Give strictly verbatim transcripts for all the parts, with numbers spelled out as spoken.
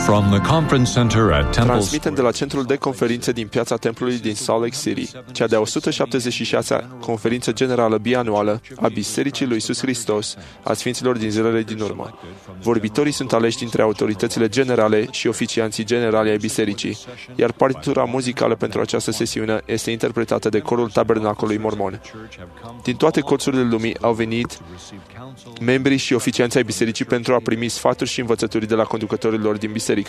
From the conference center at Temple Transmitem de la centrul de conferințe din piața Templului din Salt Lake City, cea de-a o sută șaptezeci și șasea conferință generală bianuală a Bisericii lui Iisus Hristos a Sfinților din zilele din urmă. Vorbitorii sunt aleși dintre autoritățile generale și oficianții generali ai bisericii, iar partitura muzicală pentru această sesiune este interpretată de corul Tabernacolului Mormon. Din toate colțurile lumii au venit membrii și oficianții ai bisericii pentru a primi sfaturi și învățături de la conducătorii lor din biserică.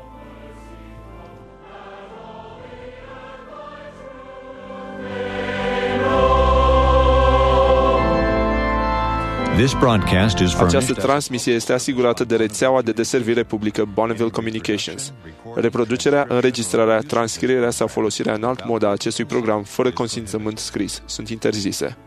This broadcast is Această transmisie este asigurată de rețeaua de deservire publică Bonneville Communications. Reproducerea, înregistrarea, transcrierea sau folosirea în alt mod a acestui program fără consimțământ scris sunt interzise.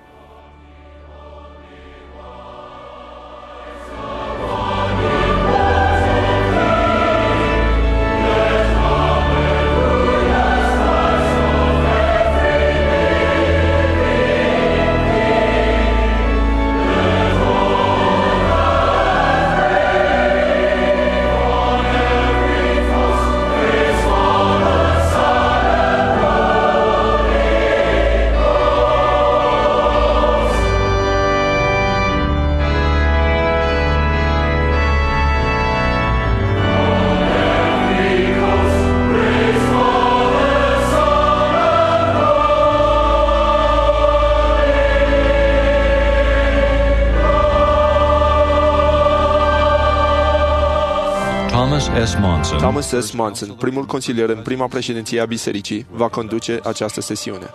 Thomas S. Monson, primul consilier în prima președinție a bisericii, va conduce această sesiune.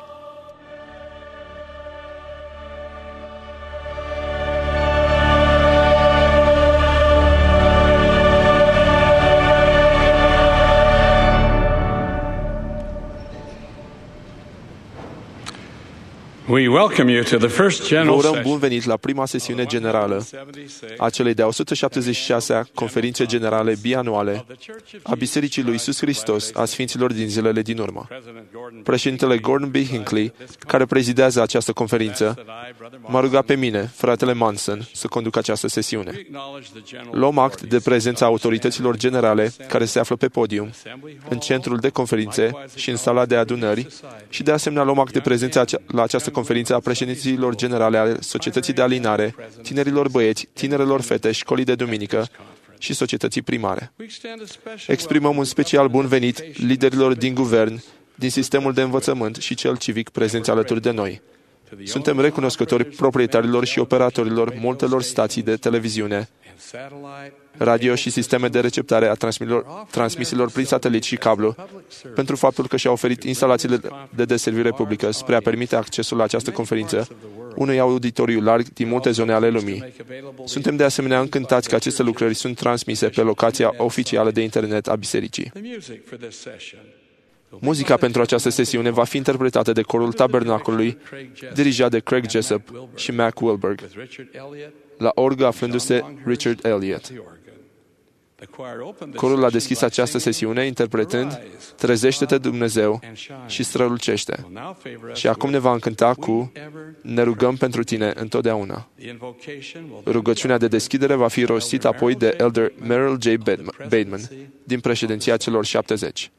We welcome you to the first Vă general urăm session bun venit la prima sesiune generală a celei de-a o sută șaptezeci și șasea conferințe generale bianuale a Bisericii lui Iisus Hristos a Sfinților din zilele din urmă. Președintele Gordon B. Hinckley, care prezidează această conferință, m-a rugat pe mine, fratele Monson, să conduc această sesiune. Luăm act de prezența autorităților generale care se află pe podium, în centrul de conferințe și în sala de adunări și de asemenea luăm act de prezența la această conferință a președinților generale ale Societății de Alinare, tinerilor băieți, tinerelor fete, școlii de duminică și societății primare. Exprimăm un special bun venit liderilor din guvern, din sistemul de învățământ și cel civic prezenți alături de noi. Suntem recunoscători proprietarilor și operatorilor multelor stații de televiziune, radio și sisteme de receptare a transmisiilor prin satelit și cablu pentru faptul că și-au oferit instalațiile de deservire publică spre a permite accesul la această conferință unui auditoriu larg din multe zone ale lumii. Suntem de asemenea încântați că aceste lucrări sunt transmise pe locația oficială de internet a bisericii. Muzica pentru această sesiune va fi interpretată de corul Tabernacolului, dirijat de Craig Jessup și Mac Wilberg, la orgă aflându-se Richard Elliott. Corul a deschis această sesiune interpretând Trezește-te, Dumnezeu, și strălucește. Și acum ne va încânta cu Ne rugăm pentru tine întotdeauna. Rugăciunea de deschidere va fi rostită apoi de Elder Merrill J. Bateman din președinția celor șaptezeci.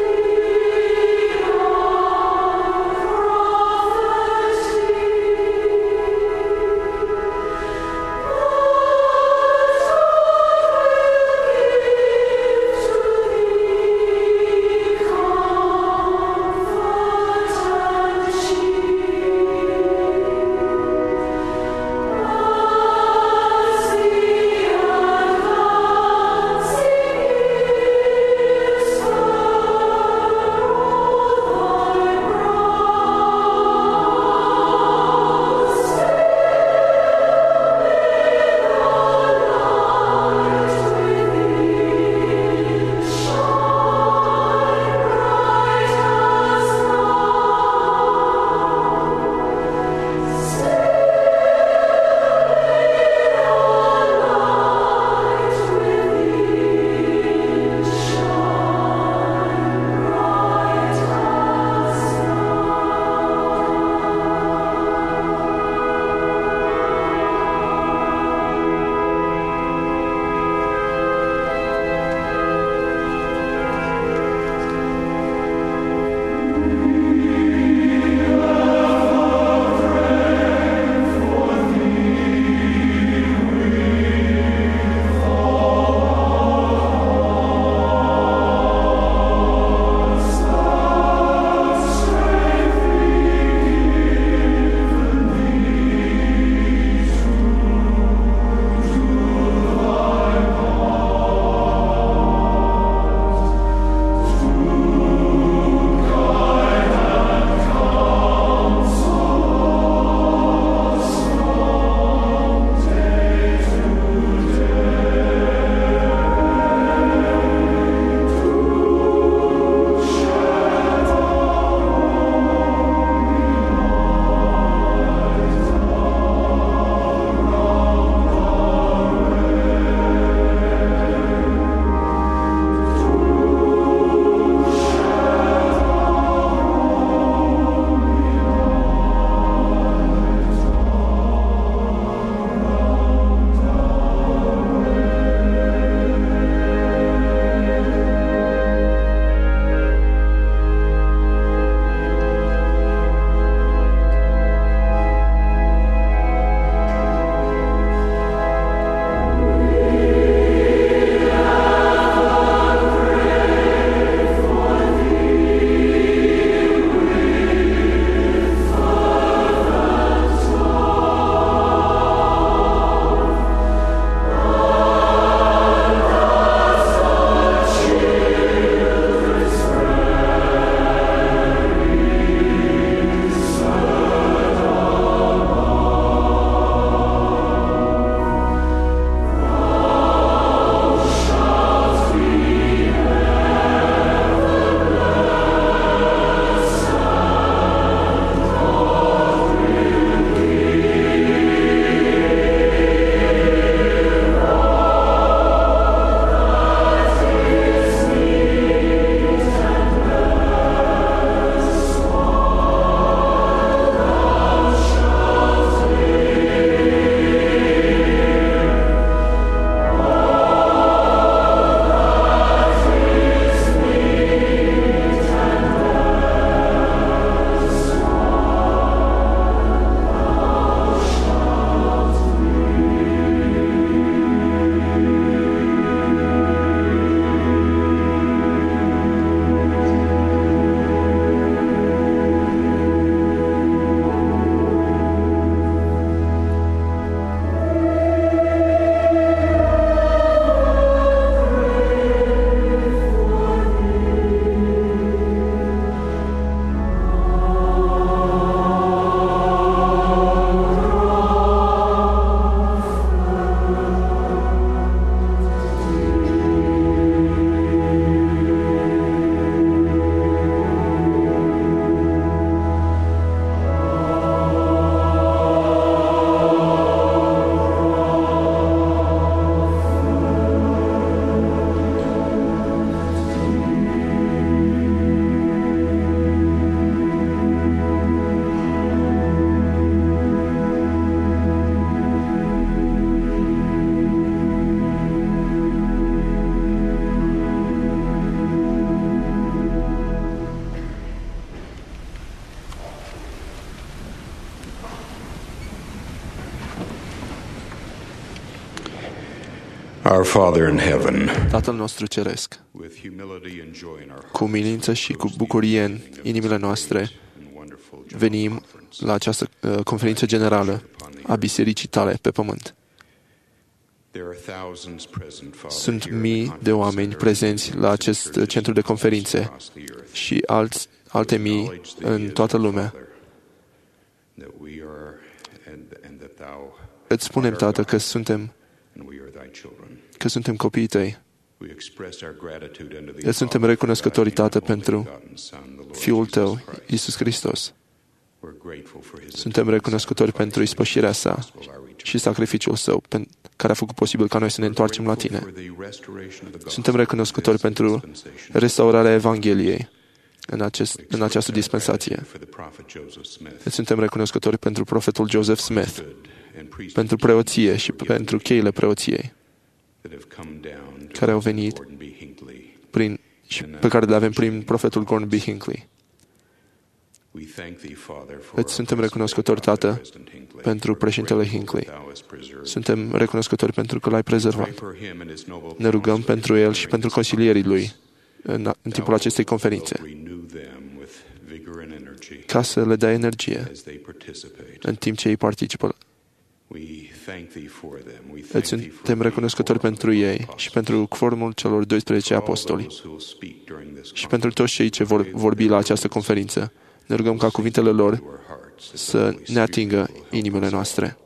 Thank you. Our Father in heaven, Tatăl nostru ceresc, with humility and joy in our hearts, cu umilință și cu bucurie în inimile noastre, venim la această uh, conferință generală a Bisericii tale pe pământ. there are thousands present, Father, Sunt here at mii the de oameni conference prezenți center la and acest churches centru de conferințe across the earth. și alți, alte mii în toată lumea. That we are, and, and that thou Îți spunem, Tată, că suntem, and we are thy children. că suntem copiii tăi. We express our gratitude unto thee, Îți suntem Father, recunoscători, for thy Tată, only pentru begotten Son, the Lord Fiul Jesus tău, Christ. Iisus Hristos. We're grateful for his Suntem recunoscători pentru ispășirea sa și sacrificiul său, pen- care a făcut posibil ca noi să ne întoarcem la tine. Suntem recunoscători pentru restaurarea Evangheliei în, acest, în această dispensație. Îți suntem recunoscători pentru profetul Joseph Smith, pentru preoție și pentru cheile preoției, care au venit prin, și pe care le avem prin profetul Gordon B. Hinckley. Îți suntem recunoscători, Tată, pentru președintele Hinckley. Suntem recunoscători pentru că l-ai prezervat. Ne rugăm pentru el și pentru consilierii lui în, în timpul acestei conferințe, ca să le dea energie în timp ce ei participă. Îți suntem recunoscători pentru ei și pentru formul celor doisprezece apostoli și pentru toți cei ce vor vorbi la această conferință. Ne rugăm ca cuvintele lor să ne atingă inimile noastre,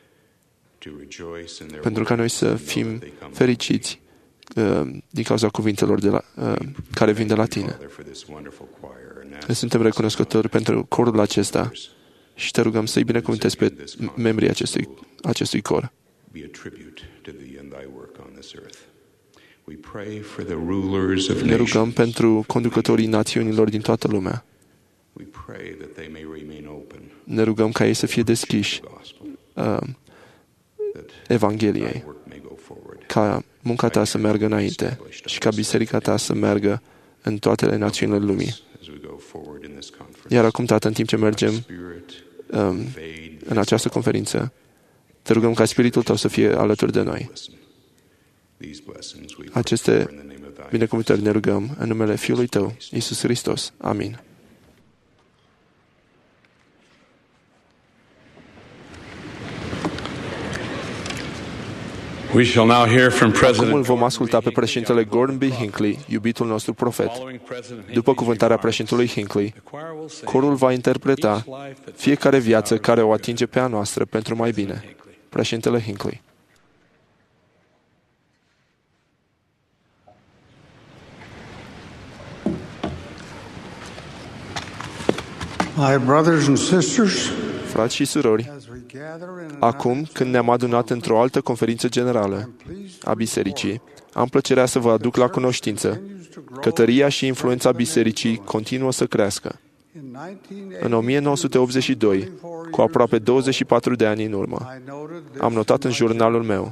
pentru ca noi să fim fericiți uh, din cauza cuvintelor de la, uh, care vin de la tine. Ne suntem recunoscători pentru corul acesta și te rugăm să-i binecuvântezi pe membrii acestui, acestui cor. Ne rugăm pentru conducătorii națiunilor din toată lumea. Ne rugăm ca ei să fie deschiși uh, Evangheliei, ca munca ta să meargă înainte și ca biserica ta să meargă în toate națiunile lumii. Iar acum, Tată, în timp ce mergem um, în această conferință, te rugăm ca Spiritul tău să fie alături de noi. Aceste binecuvântări ne rugăm în numele Fiului tău, Iisus Hristos. Amin. We shall now hear from Acum îl President vom asculta pe președintele Gordon B. Hinckley, iubitul nostru profet. După cuvântarea președintelui Hinckley, corul va interpreta fiecare viață care o atinge pe a noastră pentru mai bine. Președintele Hinckley. My brothers and sisters, Frați și surori, acum când ne-am adunat într-o altă conferință generală a Bisericii, am plăcerea să vă aduc la cunoștință că tăria și influența Bisericii continuă să crească. În o mie nouă sute optzeci și doi, cu aproape douăzeci și patru de ani în urmă, am notat în jurnalul meu,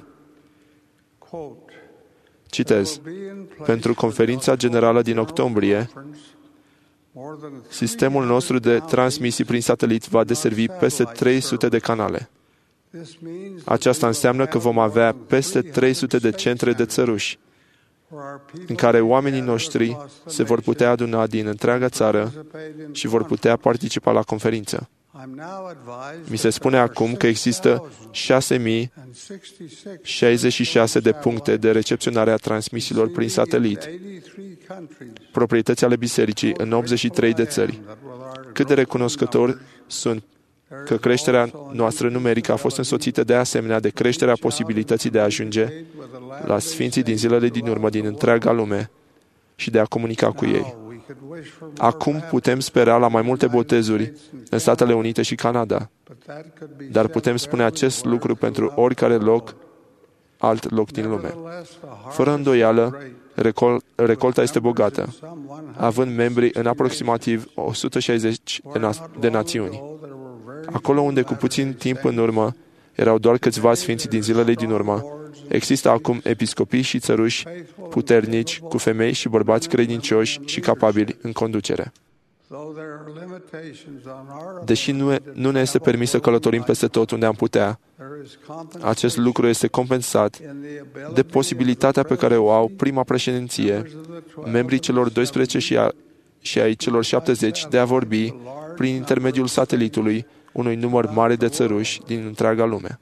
citez, pentru conferința generală din octombrie, sistemul nostru de transmisii prin satelit va deservi peste trei sute de canale. Aceasta înseamnă că vom avea peste trei sute de centre de țăruși, în care oamenii noștri se vor putea aduna din întreaga țară și vor putea participa la conferință. Mi se spune acum că există șase mii șaizeci și șase de puncte de recepționare a transmisiilor prin satelit, proprietăți ale bisericii în optzeci și trei de țări. Cât de recunoscători sunt că creșterea noastră numerică a fost însoțită de asemenea de creșterea posibilității de a ajunge la sfinții din zilele din urmă din întreaga lume și de a comunica cu ei. Acum putem spera la mai multe botezuri în Statele Unite și Canada, dar putem spune acest lucru pentru oricare loc, alt loc din lume. Fără îndoială, recol- recolta este bogată, având membri în aproximativ o sută șaizeci de, na- de națiuni. Acolo unde cu puțin timp în urmă erau doar câțiva sfinți din zilele din urmă, există acum episcopii și țăruși puternici, cu femei și bărbați credincioși și capabili în conducere. Deși nu, nu ne este permis să călătorim peste tot unde am putea, acest lucru este compensat de posibilitatea pe care o au prima președinție, membrii celor doisprezece și, a, și ai celor șaptezeci, de a vorbi, prin intermediul satelitului, unui număr mare de țăruși din întreaga lume.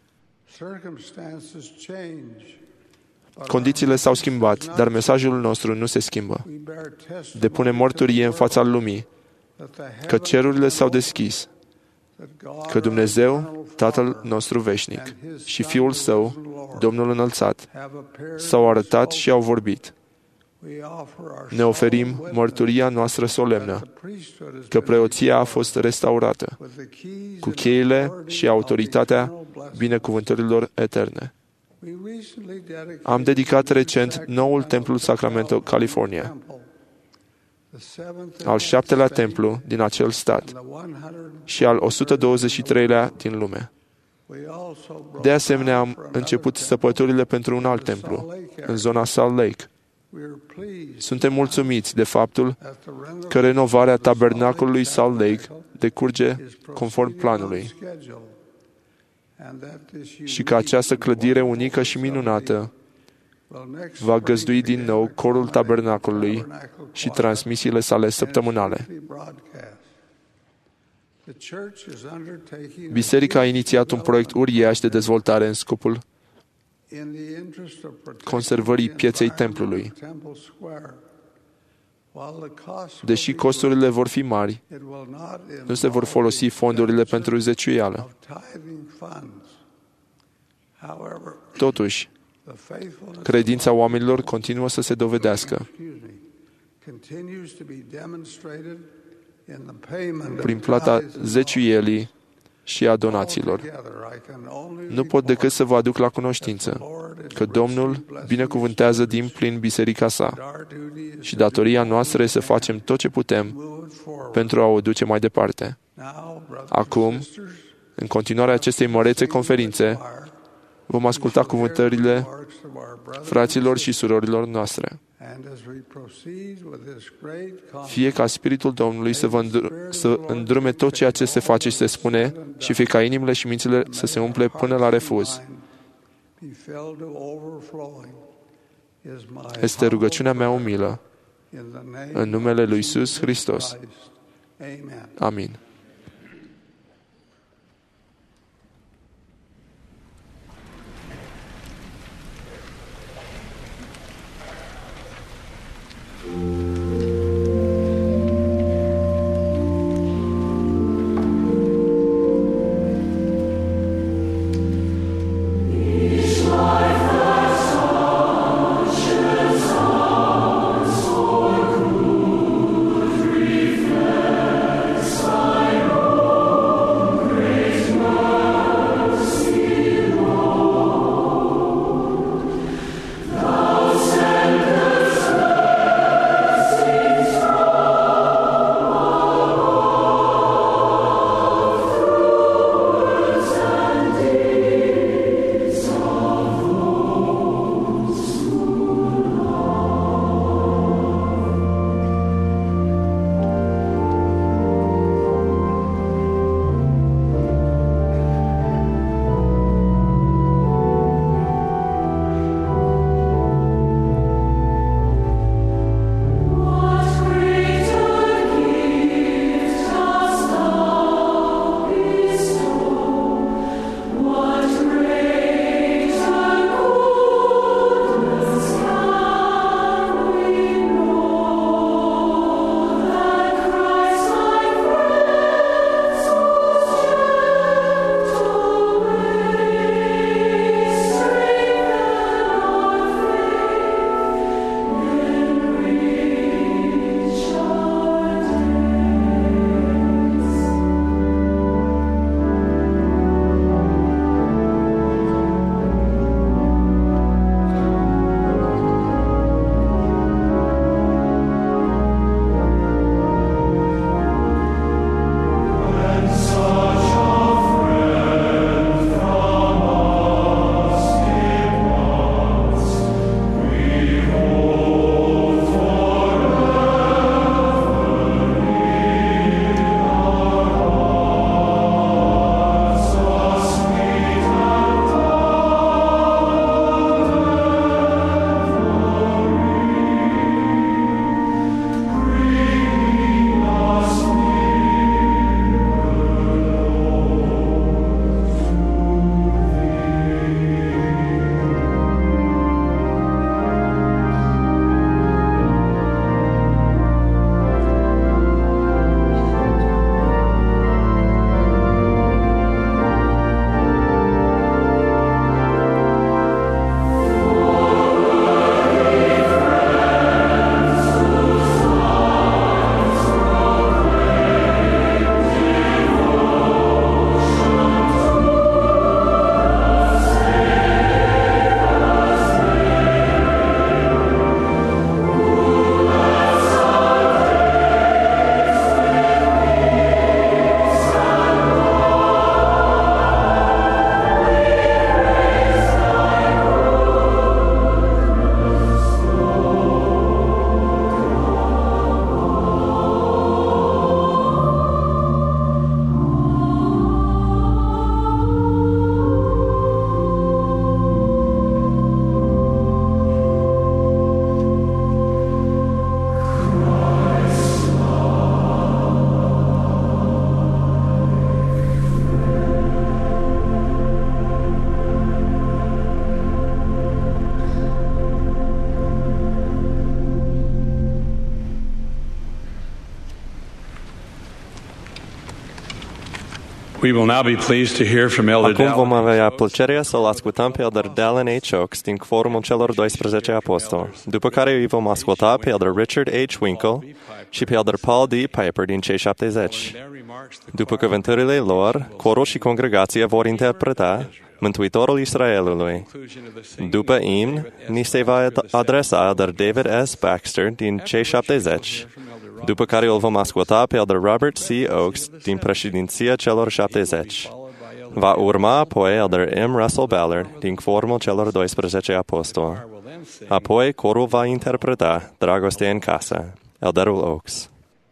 Condițiile s-au schimbat, dar mesajul nostru nu se schimbă. Depunem mărturie în fața lumii că cerurile s-au deschis, că Dumnezeu, Tatăl nostru veșnic, și Fiul Său, Domnul înălțat, s-au arătat și au vorbit. Ne oferim mărturia noastră solemnă că preoția a fost restaurată cu cheile și autoritatea binecuvântărilor eterne. Am dedicat recent noul templu Sacramento, California, al șaptelea templu din acel stat și al o sută douăzeci și treilea din lume. De asemenea, am început săpăturile pentru un alt templu, în zona Salt Lake. Suntem mulțumiți de faptul că renovarea tabernacolului Salt Lake decurge conform planului și că această clădire unică și minunată va găzdui din nou corul tabernacolului și transmisiile sale săptămânale. Biserica a inițiat un proiect uriaș de dezvoltare în scopul conservării pieței templului. Deși costurile vor fi mari, nu se vor folosi fondurile pentru zeciuială. Totuși, credința oamenilor continuă să se dovedească prin plata zeciuielii și a donațiilor. Nu pot decât să vă aduc la cunoștință că Domnul binecuvântează din plin biserica sa și datoria noastră este să facem tot ce putem pentru a o duce mai departe. Acum, în continuarea acestei mărețe conferințe, vom asculta cuvântările fraților și surorilor noastre. Fie ca Spiritul Domnului să, vă îndr- să îndrume tot ceea ce se face și se spune și fie ca inimile și mințile să se umple până la refuz. Este rugăciunea mea umilă în numele lui Iisus Hristos. Amin. Sorry. We will now be pleased to hear from Elder Acum vom Dallin. avea plăcerea să-l ascultăm pe Elder Dallin H. Oaks din Forumul celor doisprezece apostoli, după care îi vom asculta pe Elder Richard H. Winkle și pe Elder Paul D. Piper din cei șaptezeci. După cuvântările lor, corul și congregația vor interpreta Mântuitorul Israelului. După imn, ni se va adresa Elder David S. Baxter din cei șaptezeci, după care îl vom asculta pe Elder Robert C. Oaks din președinția celor șaptezeci. Va urma apoi Elder M. Russell Ballard din Forumul celor doisprezece apostoli. Apoi corul va interpreta Dragoste în casă, Elderul Oaks.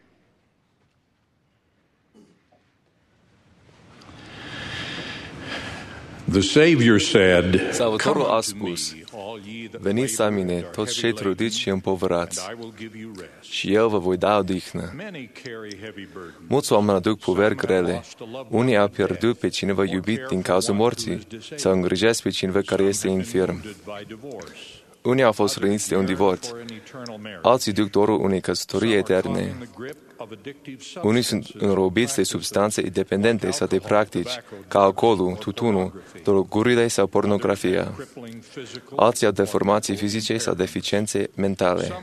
The Savior said, Salvatorul a spus, veniți la mine, toți cei trudiți și împovărați, și eu vă voi da odihnă. Mulți oameni aduc poveri grele. Unii au pierdut pe cineva iubit din cauza morții, sau îngrijesc pe cineva care este infirm. Unii au fost răniți de un divorț. Alții duc dorul unei căsătorii eterne. Unii sunt înrobiți de substanțe independente sau de practici, ca alcoolul, tutunul, drogurile sau pornografia. Alții au deformații fizice sau deficiențe mentale.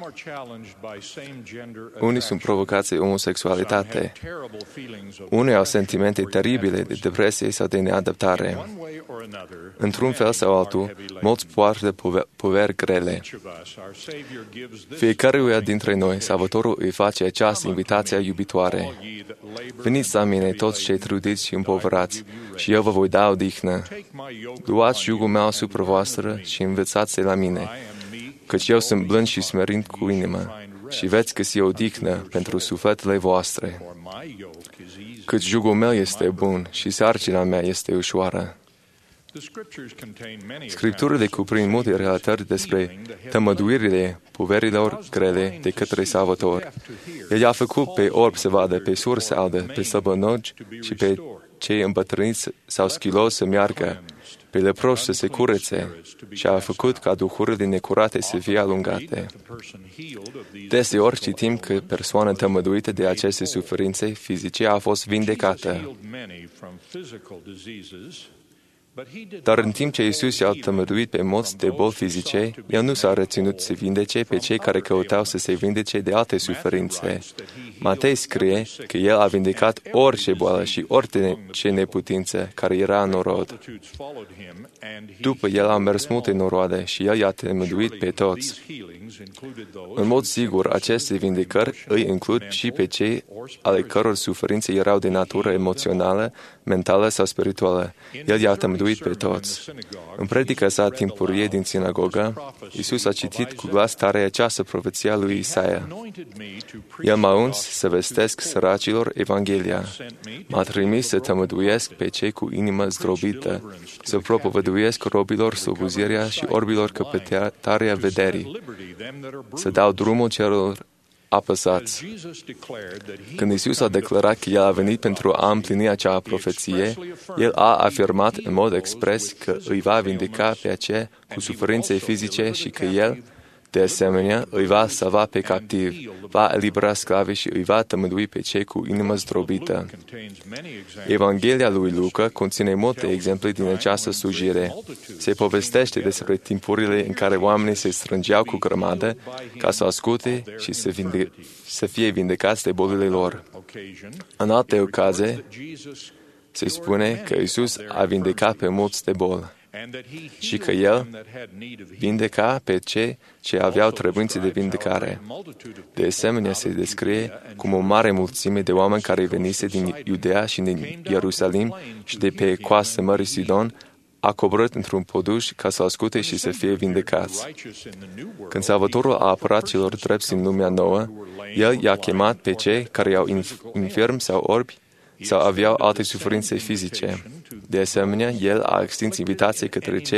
Unii sunt provocați de homosexualitate. Unii au sentimente teribile de depresie sau de neadaptare. Într-un fel sau altul, mulți poartă poveri grele. Fiecăruia dintre noi, Salvatorul îi face această invitație iubitoare. Veniți la mine, toți cei trudiți și împovărați, și eu vă voi da odihnă. Luați jugul meu asupra voastră și învățați de la mine, căci eu sunt blând și smerint cu inimă, și veți găsi odihnă pentru sufletele voastre. Căci jugul meu este bun și sarcina mea este ușoară. Scripturile cuprind multe relatări despre tămăduirile poverilor grele de către Salvator. El a făcut pe orbi să vadă, pe surzi să audă, pe slăbănogi și pe cei îmbătrâniți sau schiloși să meargă, pe leproși să se curețe, și a făcut ca duhurile necurate să fie alungate. Deseori citim că persoana tămăduită de aceste suferințe fizice a fost vindecată. Dar în timp ce Iisus i-a tămăduit pe mulți de boli fizice, El nu s-a reținut să vindece pe cei care căutau să se vindece de alte suferințe. Matei scrie că El a vindecat orice boală și orice neputință care era în norod. După El a mers multe noroade și El i-a tămăduit pe toți. În mod sigur, aceste vindecări îi includ și pe cei ale căror suferințe erau de natură emoțională, mentală sau spirituală. El i-a tămăduit pe toți. În predica sa timpurie din sinagogă, Iisus a citit cu glas tare această profeție a lui Isaia. El m-a uns să vestesc săracilor Evanghelia. M-a trimis să tămăduiesc pe cei cu inimă zdrobită, să propovăduiesc robilor slubuzirea și orbilor căpătarea vederii, să dau drumul celor apăsați. Când Iisus a declarat că El a venit pentru a împlini acea profeție, El a afirmat în mod expres că îi va vindeca pe aceia cu suferințe fizice și că El, de asemenea, îi va salva pe captivi, va elibera sclavi și îi va tămădui pe cei cu inimă zdrobită. Evanghelia lui Luca conține multe exemple din această slujire. Se povestește despre timpurile în care oamenii se strângeau cu grămadă ca să asculte și să, vinde- să fie vindecați de bolile lor. În alte ocazii, se spune că Iisus a vindecat pe mulți de boli și că El vindeca pe cei ce aveau trebuințe de vindecare. De asemenea, se descrie cum o mare mulțime de oameni care venise din Iudea și din Ierusalim și de pe coasta Mării Sidon a coborât într-un păduș ca să asculte și să fie vindecați. Când Salvatorul a apărat celor drepți din lumea nouă, El i-a chemat pe cei care erau infirmi sau orbi sau aveau alte suferințe fizice. De asemenea, El a extins invitații către cei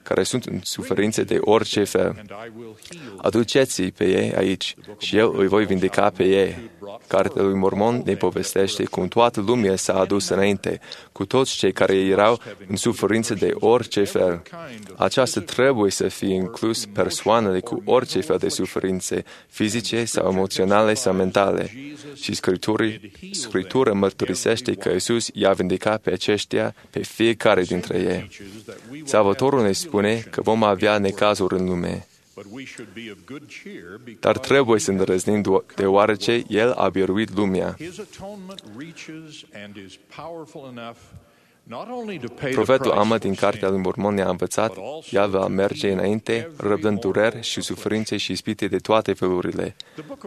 care sunt în suferințe de orice fel. Aduceți-i pe ei aici și eu îi voi vindeca pe ei. Cartea lui Mormon ne povestește cum toată lumea s-a adus înainte, cu toți cei care erau în suferințe de orice fel. Aceasta trebuie să fie inclus persoanele cu orice fel de suferințe, fizice sau emoționale sau mentale. Și Scriptura mărturisește că Iisus i-a vindecat pe aceștia, pe fiecare dintre ei. Salvatorul ne spune că vom avea necazuri în lume, dar trebuie să îndrăznim deoarece El a biruit lumea. Profetul Amos din Cartea lui Mormon ne-a învățat, el va merge înainte, răbdând dureri și suferințe și ispite de toate felurile.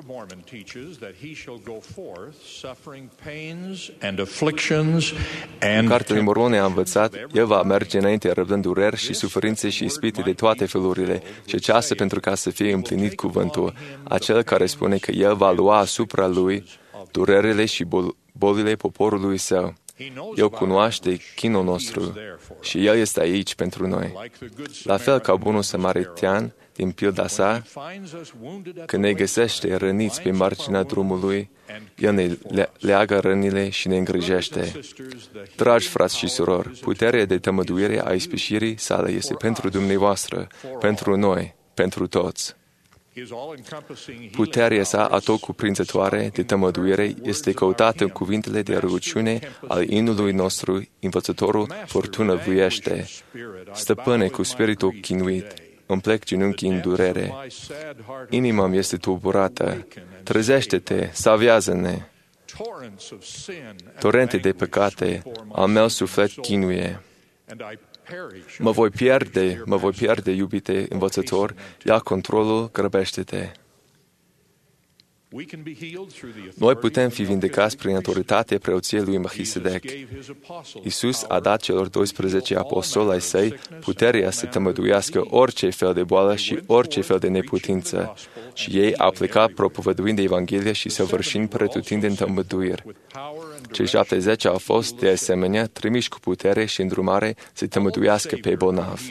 Cartea lui Mormon ne-a învățat, el va merge înainte, răbdând dureri și suferințe și ispite de toate felurile, și aceasta pentru ca să fie împlinit cuvântul, acel care spune că el va lua asupra lui durerile și bol- bolile poporului său. El cunoaște chinul nostru și El este aici pentru noi. La fel ca bunul samaritean din pilda sa, când ne găsește răniți pe marginea drumului, El ne leagă rănile și ne îngrijește. Dragi frați și surori, puterea de tămăduire a ispășirii sale este pentru dumneavoastră, pentru noi, pentru toți. Puterea sa atotcuprinzătoare de tămăduire este căutată în cuvintele de rugăciune al inului nostru, învățătorul Fortună Vuiește. Stăpâne cu spiritul chinuit, îmi plec genunchii în durere. Inima-mi este tulburată. Trezește-te, salvează-ne. Torente de păcate, al meu suflet chinuie. Mă voi pierde, mă voi pierde, iubite învățător, ia controlul, grăbește-te. Noi putem fi vindecați prin autoritatea preoției lui Melchisedec. Iisus a dat celor doisprezece apostoli ai săi puterea să tămăduiască orice fel de boală și orice fel de neputință, și ei au plecat propovăduind Evanghelia și săvârșind pretutindeni tămăduiri. Cei șaptezeci au fost, de asemenea, trimiși cu putere și îndrumare să tămăduiască pe bolnavi.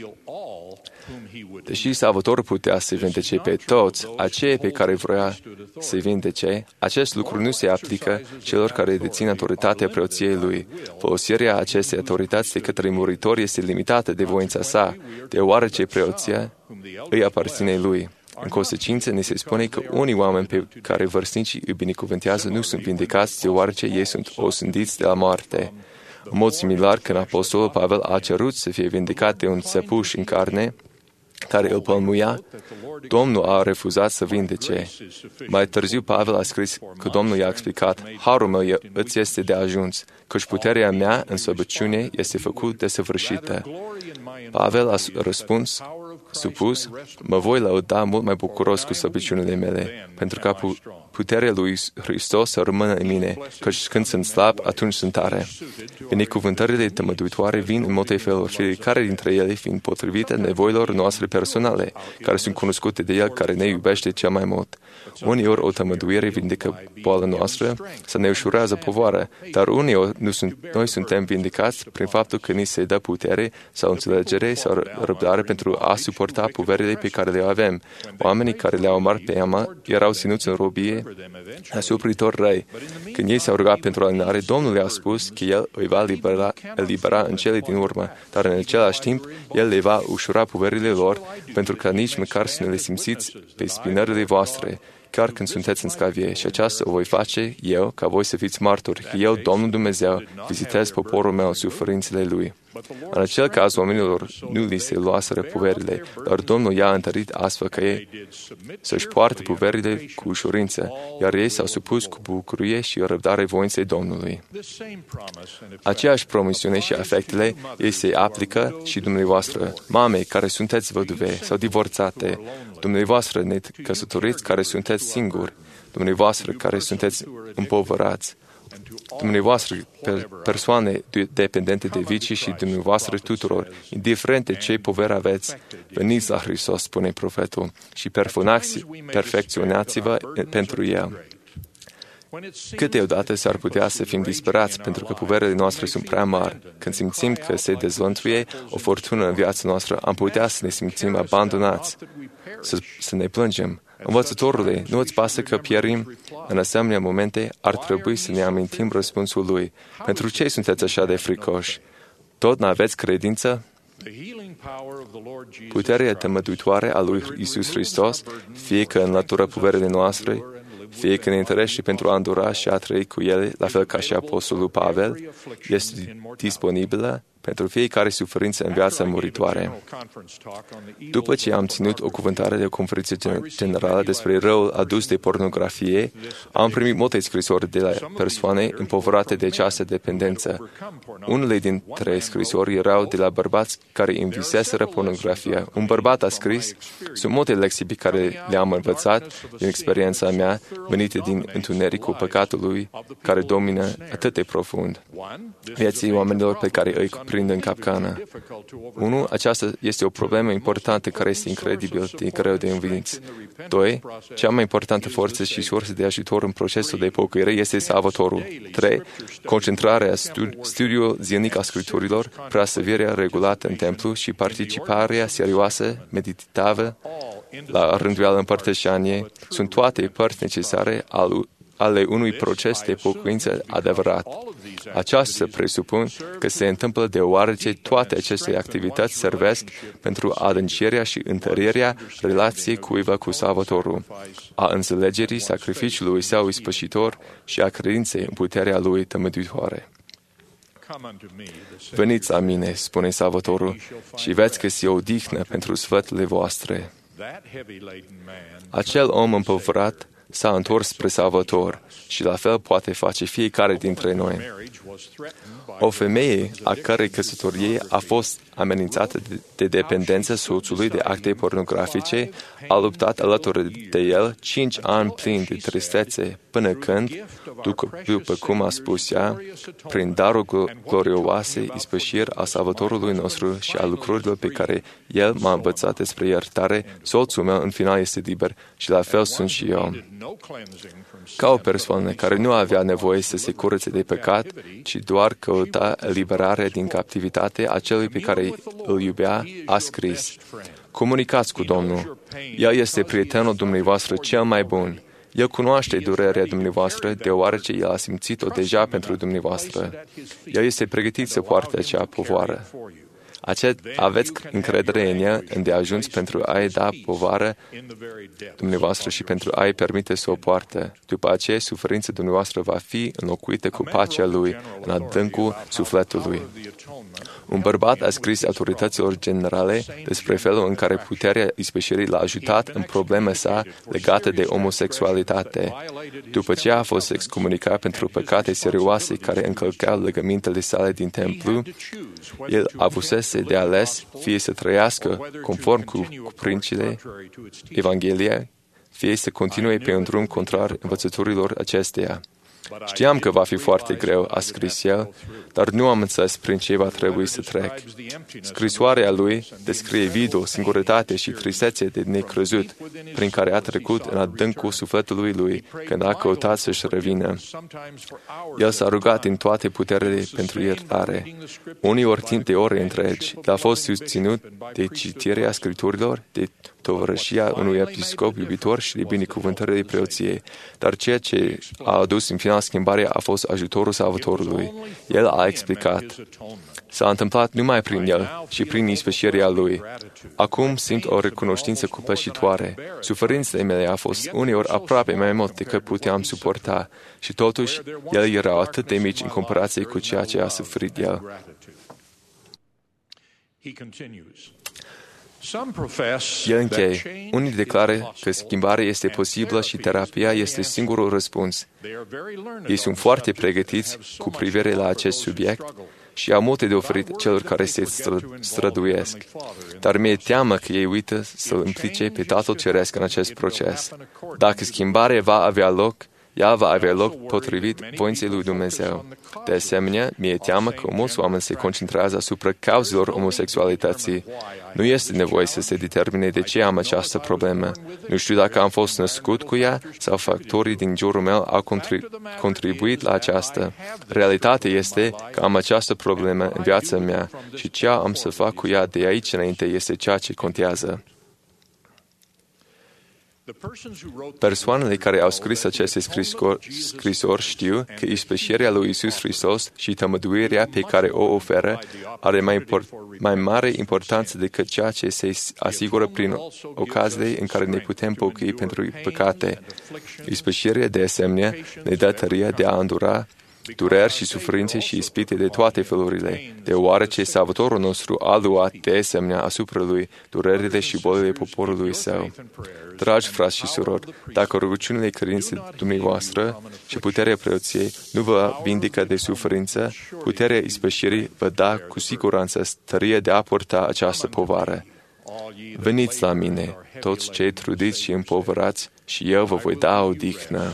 Deși Salvatorul putea să vindece pe toți, aceia pe care vrea să vindece, acest lucru nu se aplică celor care dețin autoritatea preoției lui. Folosirea acestei autorități de către muritori este limitată de voința sa, deoarece preoția îi aparține lui. În consecință, ne se spune că unii oameni pe care vârstnicii îi binecuvântează nu sunt vindecați, deoarece ei sunt osândiți de la moarte. În mod similar, când apostolul Pavel a cerut să fie vindecat de un țăpuș în carne, care îl pălmuia, Domnul a refuzat să vindece. Mai târziu Pavel a scris că Domnul i-a explicat, harul meu îți este de ajuns, căci puterea mea în slăbăciune este făcut desăvârșită. Pavel a răspuns, supus, mă voi lăuda mult mai bucuros cu slăbiciunile mele, pentru ca puterea lui Hristos să rămână în mine, căci când sunt slab, atunci sunt tare. Binecuvântările tămăduitoare vin în multe feluri, fiecare dintre ele fiind potrivite nevoilor noastre personale, care sunt cunoscute de El, care ne iubește cel mai mult. Uneori o tămăduire vindecă boala noastră sau ne ușurează povară, dar uneori nu sunt, noi suntem vindecați prin faptul că ni se dă putere sau înțelegere sau răbdare pentru a suporta poverile pe care le avem. Oamenii care le-au mari pe Ama erau ținuți în robie a supritor răi. Când ei s-au rugat pentru alinare, Domnul le-a spus că El îi va libera, libera în cele din urmă, dar în același timp El le va ușura poverile lor, pentru că nici măcar să nu le simțiți pe spinările voastre, chiar când sunteți în sclavie. Și aceasta o voi face eu, ca voi să fiți martori, că eu, Domnul Dumnezeu, vizitez poporul meu în suferințele lui. În acel caz, oamenilor nu li se luaseră poverile, dar Domnul i-a întărit astfel că ei să-și poartă poverile cu ușurință, iar ei s-au supus cu bucurie și răbdare voinței Domnului. Aceeași promisiune și afectele ei se aplică și dumneavoastră, mame care sunteți văduve sau divorțate, dumneavoastră necăsătoriți care sunteți singuri, dumneavoastră care sunteți împovărați, dumneavoastră persoane dependente de vicii și dumneavoastră tuturor, indiferent de ce poveri aveți, veniți la Hristos, spune profetul, și perfecționați-vă pentru El. Câteodată s-ar putea să fim disperați pentru că poverile noastre sunt prea mari. Când simțim că se dezvăluie o furtună în viața noastră, am putea să ne simțim abandonați, să, să ne plângem. Învățătorule, nu îți pasă că pierim? În asemenea momente ar trebui să ne amintim răspunsul lui. Pentru ce sunteți așa de fricoși? Tot n-aveți credință? Puterea tămăduitoare a lui Iisus Hristos, fie că înlătură poverile noastre, fie că ne întărește pentru a îndura și a trăi cu ele, la fel ca și Apostolul Pavel, este disponibilă pentru fiecare suferință în viața muritoare. După ce am ținut o cuvântare de o conferință generală despre răul adus de pornografie, am primit multe scrisori de la persoane împovărate de această dependență. Unele dintre scrisori erau de la bărbați care înviseseră pornografia. Un bărbat a scris: sunt multe lecții pe care le-am învățat din experiența mea, venite din întunericul păcatului care domină atât de profund vieții oamenilor pe care îi cuprind în capcană. Unu, aceasta este o problemă importantă care este incredibil de greu de învins. Doi, cea mai importantă forță și sursă de ajutor în procesul de pocăire este Salvatorul. Trei, concentrarea, studi- studiul zilnic a Scripturilor, preasăvirea regulată în templu și participarea serioasă, meditativă, la rânduială împărtășanie, sunt toate părți necesare al ale unui proces de pocăință adevărat. Aceasta presupun că se întâmplă deoarece toate aceste activități servesc pentru adâncirea și întărirea relației cuiva cu Salvatorul, a înțelegerii sacrificiului său ispășitor și a credinței în puterea lui tămăduitoare. Veniți la mine, spune Salvatorul, și veți găsi o odihnă pentru sfăturile voastre. Acel om împovărat s-a întors spre Salvator și la fel poate face fiecare dintre noi. O femeie a cărei căsătorie a fost amenințată de dependență soțului de acte pornografice a luptat alături de el cinci ani plini de tristețe, până când, după cum a spus ea, prin darul glorioase ispășiri a Salvatorului nostru și a lucrurilor pe care el m-a învățat despre iertare, soțul meu în final este liber și la fel sunt și eu. Ca o persoană care nu avea nevoie să se curățe de păcat, ci doar căuta eliberarea din captivitate a celui pe care îl iubea, a scris: comunicați cu Domnul. El este prietenul dumneavoastră cel mai bun. El cunoaște durerea dumneavoastră, deoarece El a simțit-o deja pentru dumneavoastră. El este pregătit să poarte acea povară. Acet, aveți încredere în El îndeajuns pentru a-i da povară dumneavoastră și pentru a-i permite să o poartă. După aceea, suferința dumneavoastră va fi înlocuită cu pacea Lui în adâncul sufletului. Un bărbat a scris autorităților generale despre felul în care puterea ispășirii l-a ajutat în problema sa legată de homosexualitate. După ce a fost excomunicat pentru păcate serioase care încălcau legămintele sale din templu, el avusese de ales fie să trăiască conform cu, cu principiile Evangheliei, fie să continue pe un drum contrar învățăturilor acesteia. Știam că va fi foarte greu, a scris el, dar nu am înțeles prin ce va trebui să trec. Scrisoarea lui descrie vidul, singurătate și tristețe de necrezut, prin care a trecut în adâncul sufletului lui când a căutat să-și revină. El s-a rugat în toate puterile pentru iertare. Uneori timp de ore întregi, a fost susținut de citirea Scripturilor, de tovărășia unui episcop iubitor și de binecuvântările preoției. Dar ceea ce a adus în final schimbarea a fost ajutorul Salvatorului. El a explicat: s-a întâmplat numai prin El și prin ispășirea Lui. Acum simt o recunoștință copleșitoare. Suferințele mele au fost uneori aproape mai mult decât puteam suporta și totuși ele erau atât de mici în comparație cu ceea ce a suferit El. El încheie. Unii declară că schimbarea este posibilă și terapia este singurul răspuns. Ei sunt foarte pregătiți cu privire la acest subiect și au multe de oferit celor care se străduiesc. Dar mi-e teamă că ei uită să-L implice pe Tatăl Ceresc în acest proces. Dacă schimbarea va avea loc, ea va avea loc potrivit voinței lui Dumnezeu. De asemenea, mi-e teamă că mulți oameni se concentrează asupra cauzelor homosexualității. Nu este nevoie să se determine de ce am această problemă. Nu știu dacă am fost născut cu ea sau factorii din jurul meu au contribu- contribuit la aceasta. Realitatea este că am această problemă în viața mea și ce am să fac cu ea de aici înainte este ceea ce contează. Persoanele care au scris aceste scrisori știu că ispășirea lui Iisus Hristos și tămăduirea pe care o oferă are mai, import, mai mare importanță decât ceea ce se asigură prin ocaziile în care ne putem pocăi pentru păcate. Ispășirea, de asemenea, ne dă tăria de a îndura dureri și suferințe și ispite de toate felurile, deoarece Salvatorul nostru a luat de asemenea asupra lui durerile și bolile poporului său. Dragi frați și surori, dacă rugăciunile credinței dumneavoastră și puterea preoției nu vă vindică de suferință, puterea ispășirii vă da cu siguranță stăria de a purta această povară. Veniți la mine, toți cei trudiți și împovărați, și eu vă voi da odihnă.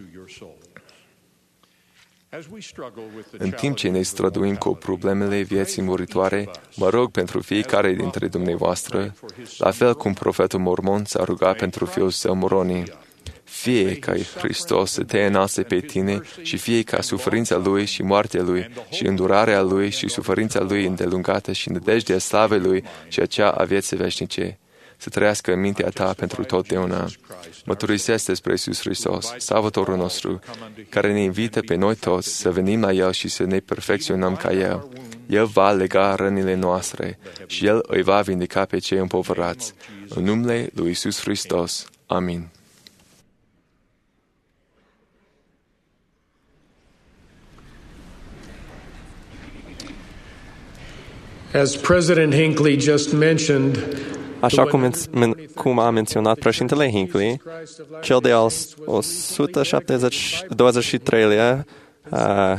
În timp ce ne străduim cu problemele vieții muritoare, mă rog pentru fiecare dintre dumneavoastră, la fel cum profetul Mormon s-a rugat pentru fiul său Moroni. Fie ca Hristos să te înalțe pe tine și fie ca suferința Lui și moartea Lui și îndurarea Lui și suferința Lui îndelungată și nădejdea slavei Lui și acea a vieții veșnice să trăiască în mintea ta pentru totdeauna. Mărturisesc despre Iisus Hristos, Salvatorul nostru, care ne invită pe noi toți să venim la El și să ne perfecționăm ca El. El va lega rănile noastre și El îi va vindica pe cei împovărați. În numele lui Iisus Hristos. Amin. As President Hinckley just mentioned, Așa cum, men- cum a menționat președintele Hinckley, cel de-al o sută douăzeci și treilea uh,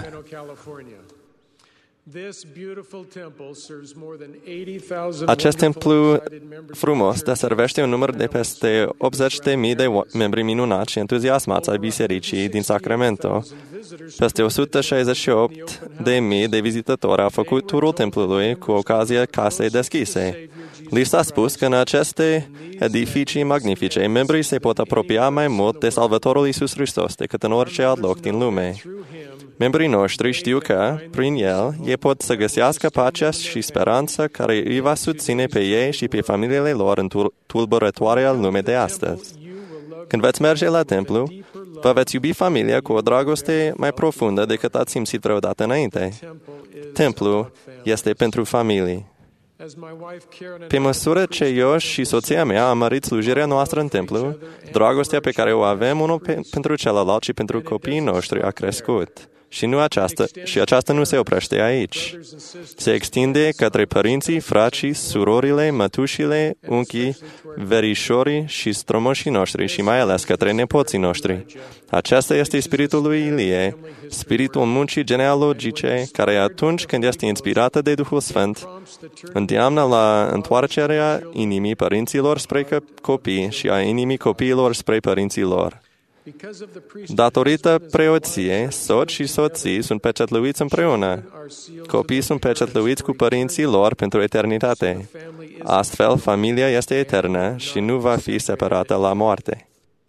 acest templu frumos deservește un număr de peste optzeci de mii de membri minunați și entuziasmați ai bisericii din Sacramento. Peste o sută șaizeci și opt de mii de vizitatori au făcut turul templului cu ocazia casei deschise. Li s-a spus că în aceste edificii magnifice, membrii se pot apropia mai mult de Salvatorul Iisus Hristos decât în orice alt loc din lume. Membrii noștri știu că, prin El, ei pot să găsească pacea și speranța care îi va susține pe ei și pe familiile lor în tulburătoarea lume de astăzi. Când veți merge la templu, vă veți iubi familia cu o dragoste mai profundă decât ați simțit vreodată înainte. Templu este pentru familii. Pe măsură ce eu și soția mea am mărit slujirea noastră în templu, dragostea pe care o avem unul pe, pentru celălalt și pentru copiii noștri a crescut. Și, nu aceasta, și aceasta nu se oprește aici. Se extinde către părinții, frații, surorile, mătușile, unchii, verișorii și strămoșii noștri și mai ales către nepoții noștri. Acesta este spiritul lui Ilie, spiritul muncii genealogice, care atunci când este inspirată de Duhul Sfânt, îndeamnă la întoarcerea inimii părinților spre copii și a inimii copiilor spre părinții lor. Datorită preoției, soți și soții sunt pecetluiți împreună. Copiii sunt pecetluiți cu părinții lor pentru eternitate. Astfel, familia este eternă și nu va fi separată la moarte.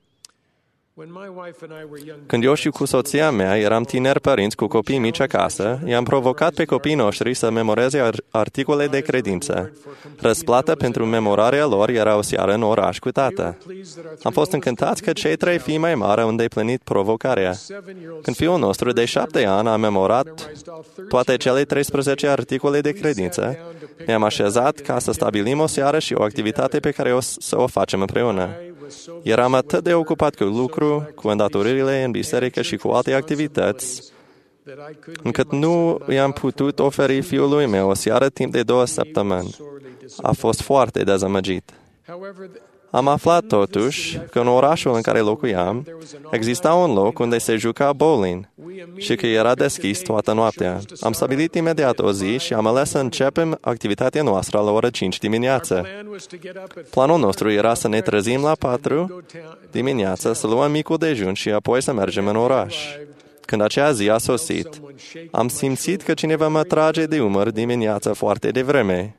Când eu și cu soția mea eram tineri părinți cu copii mici acasă, i-am provocat pe copiii noștri să memoreze articole de credință. Răsplată pentru memorarea lor era o seară în oraș cu tată. Am fost încântați că cei trei fii mai mari au îndeplinit provocarea. Când fiul nostru de șapte ani a memorat toate cele treisprezece articole de credință, ne-am așezat ca să stabilim o seară și o activitate pe care o să o facem împreună. Eram atât de ocupat cu lucru, cu îndatoririle în biserică și cu alte activități, încât nu i-am putut oferi fiului meu o seară timp de două săptămâni. A fost foarte dezamăgit. Am aflat totuși că în orașul în care locuiam exista un loc unde se juca bowling și că era deschis toată noaptea. Am stabilit imediat o zi și am ales să începem activitatea noastră la ora cinci dimineață. Planul nostru era să ne trezim la patru dimineața, să luăm micul dejun și apoi să mergem în oraș. Când acea zi a sosit, am simțit că cineva mă trage de umăr dimineața foarte devreme.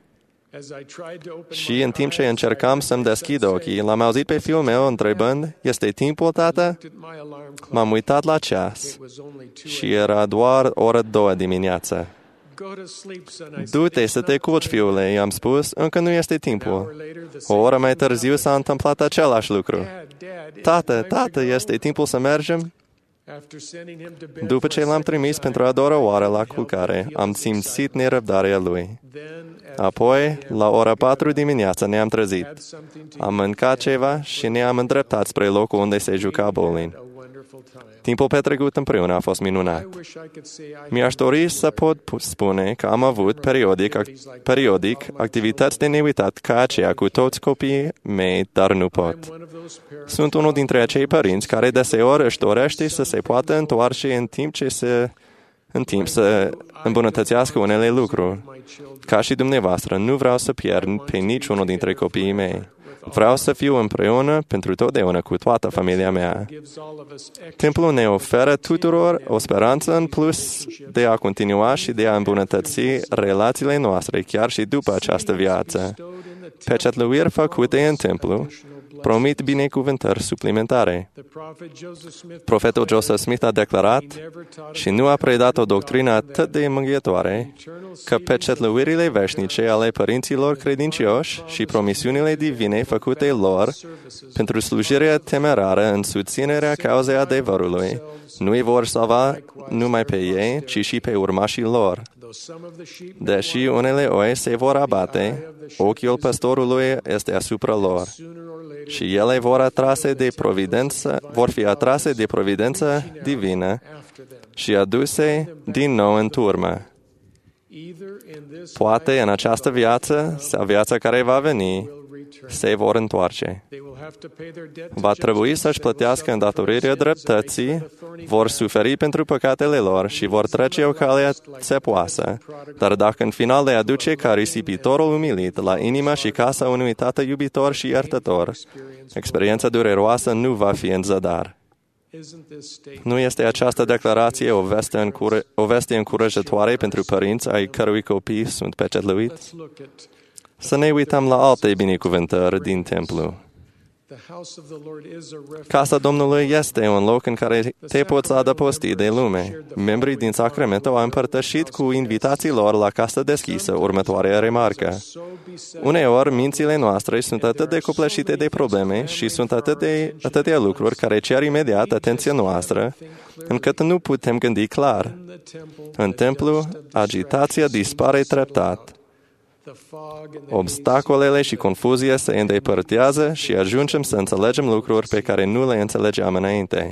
Și în timp ce încercam să-mi deschid ochii, l-am auzit pe fiul meu întrebând, "Este timpul, tată?" M-am uitat la ceas și era doar ora două dimineața. "Du-te să te culci, fiule," i-am spus, "încă nu este timpul." O oră mai târziu s-a întâmplat același lucru. "Tată, tată, este timpul să mergem?" După ce l-am trimis pentru a doua oară la culcare, am simțit nerăbdarea lui. Apoi, la ora patru dimineața ne-am trezit. Am mâncat ceva și ne-am îndreptat spre locul unde se juca bowling. Timpul petrecut împreună a fost minunat. Mi-aș dori să pot spune că am avut periodic, periodic activități de neuitat ca aceea cu toți copiii mei, dar nu pot. Sunt unul dintre acei părinți care deseori își dorește să se poată întoarce în timp ce se în timp să îmbunătățească unele lucruri. Ca și dumneavoastră, nu vreau să pierd pe niciunul dintre copiii mei. Vreau să fiu împreună pentru totdeauna cu toată familia mea. Templul ne oferă tuturor o speranță în plus de a continua și de a îmbunătăți relațiile noastre chiar și după această viață. Pecetluiri făcute în templu promit binecuvântări suplimentare. Profetul Joseph Smith a declarat și nu a predat o doctrină atât de mângâietoare că pecetluirile veșnice ale părinților credincioși și promisiunile divine făcute lor pentru slujirea temerară în susținerea cauzei adevărului nu îi vor salva numai pe ei, ci și pe urmașii lor. Deși unele oi se vor abate, ochiul păstorului este asupra lor și ele vor, atrase de providență, vor fi atrase de providență divină și aduse din nou în turmă. Poate în această viață sau viața care va veni, se vor întoarce. Va trebui să-și plătească îndatorirea dreptății, vor suferi pentru păcatele lor și vor trece o cale țepoasă. Dar dacă în final le aduce ca risipitorul umilit la inima și casa unui tată iubitor și iertător, experiența dureroasă nu va fi în zadar. Nu este această declarație o veste, încură, o veste încurajatoare pentru părinți ai cărui copii sunt pecetluiți? Să ne uităm la alte binecuvântări din templu. Casa Domnului este un loc în care te poți adăposti de lume. Membrii din Sacramento au împărtășit cu invitații lor la casa deschisă următoarea remarcă. Uneori, mințile noastre sunt atât de copleșite de probleme și sunt atât de, atâtea lucruri care cer imediat atenția noastră, încât nu putem gândi clar. În templu, agitația dispare treptat. Obstacolele și confuzia se îndepărtează și ajungem să înțelegem lucruri pe care nu le înțelegeam înainte.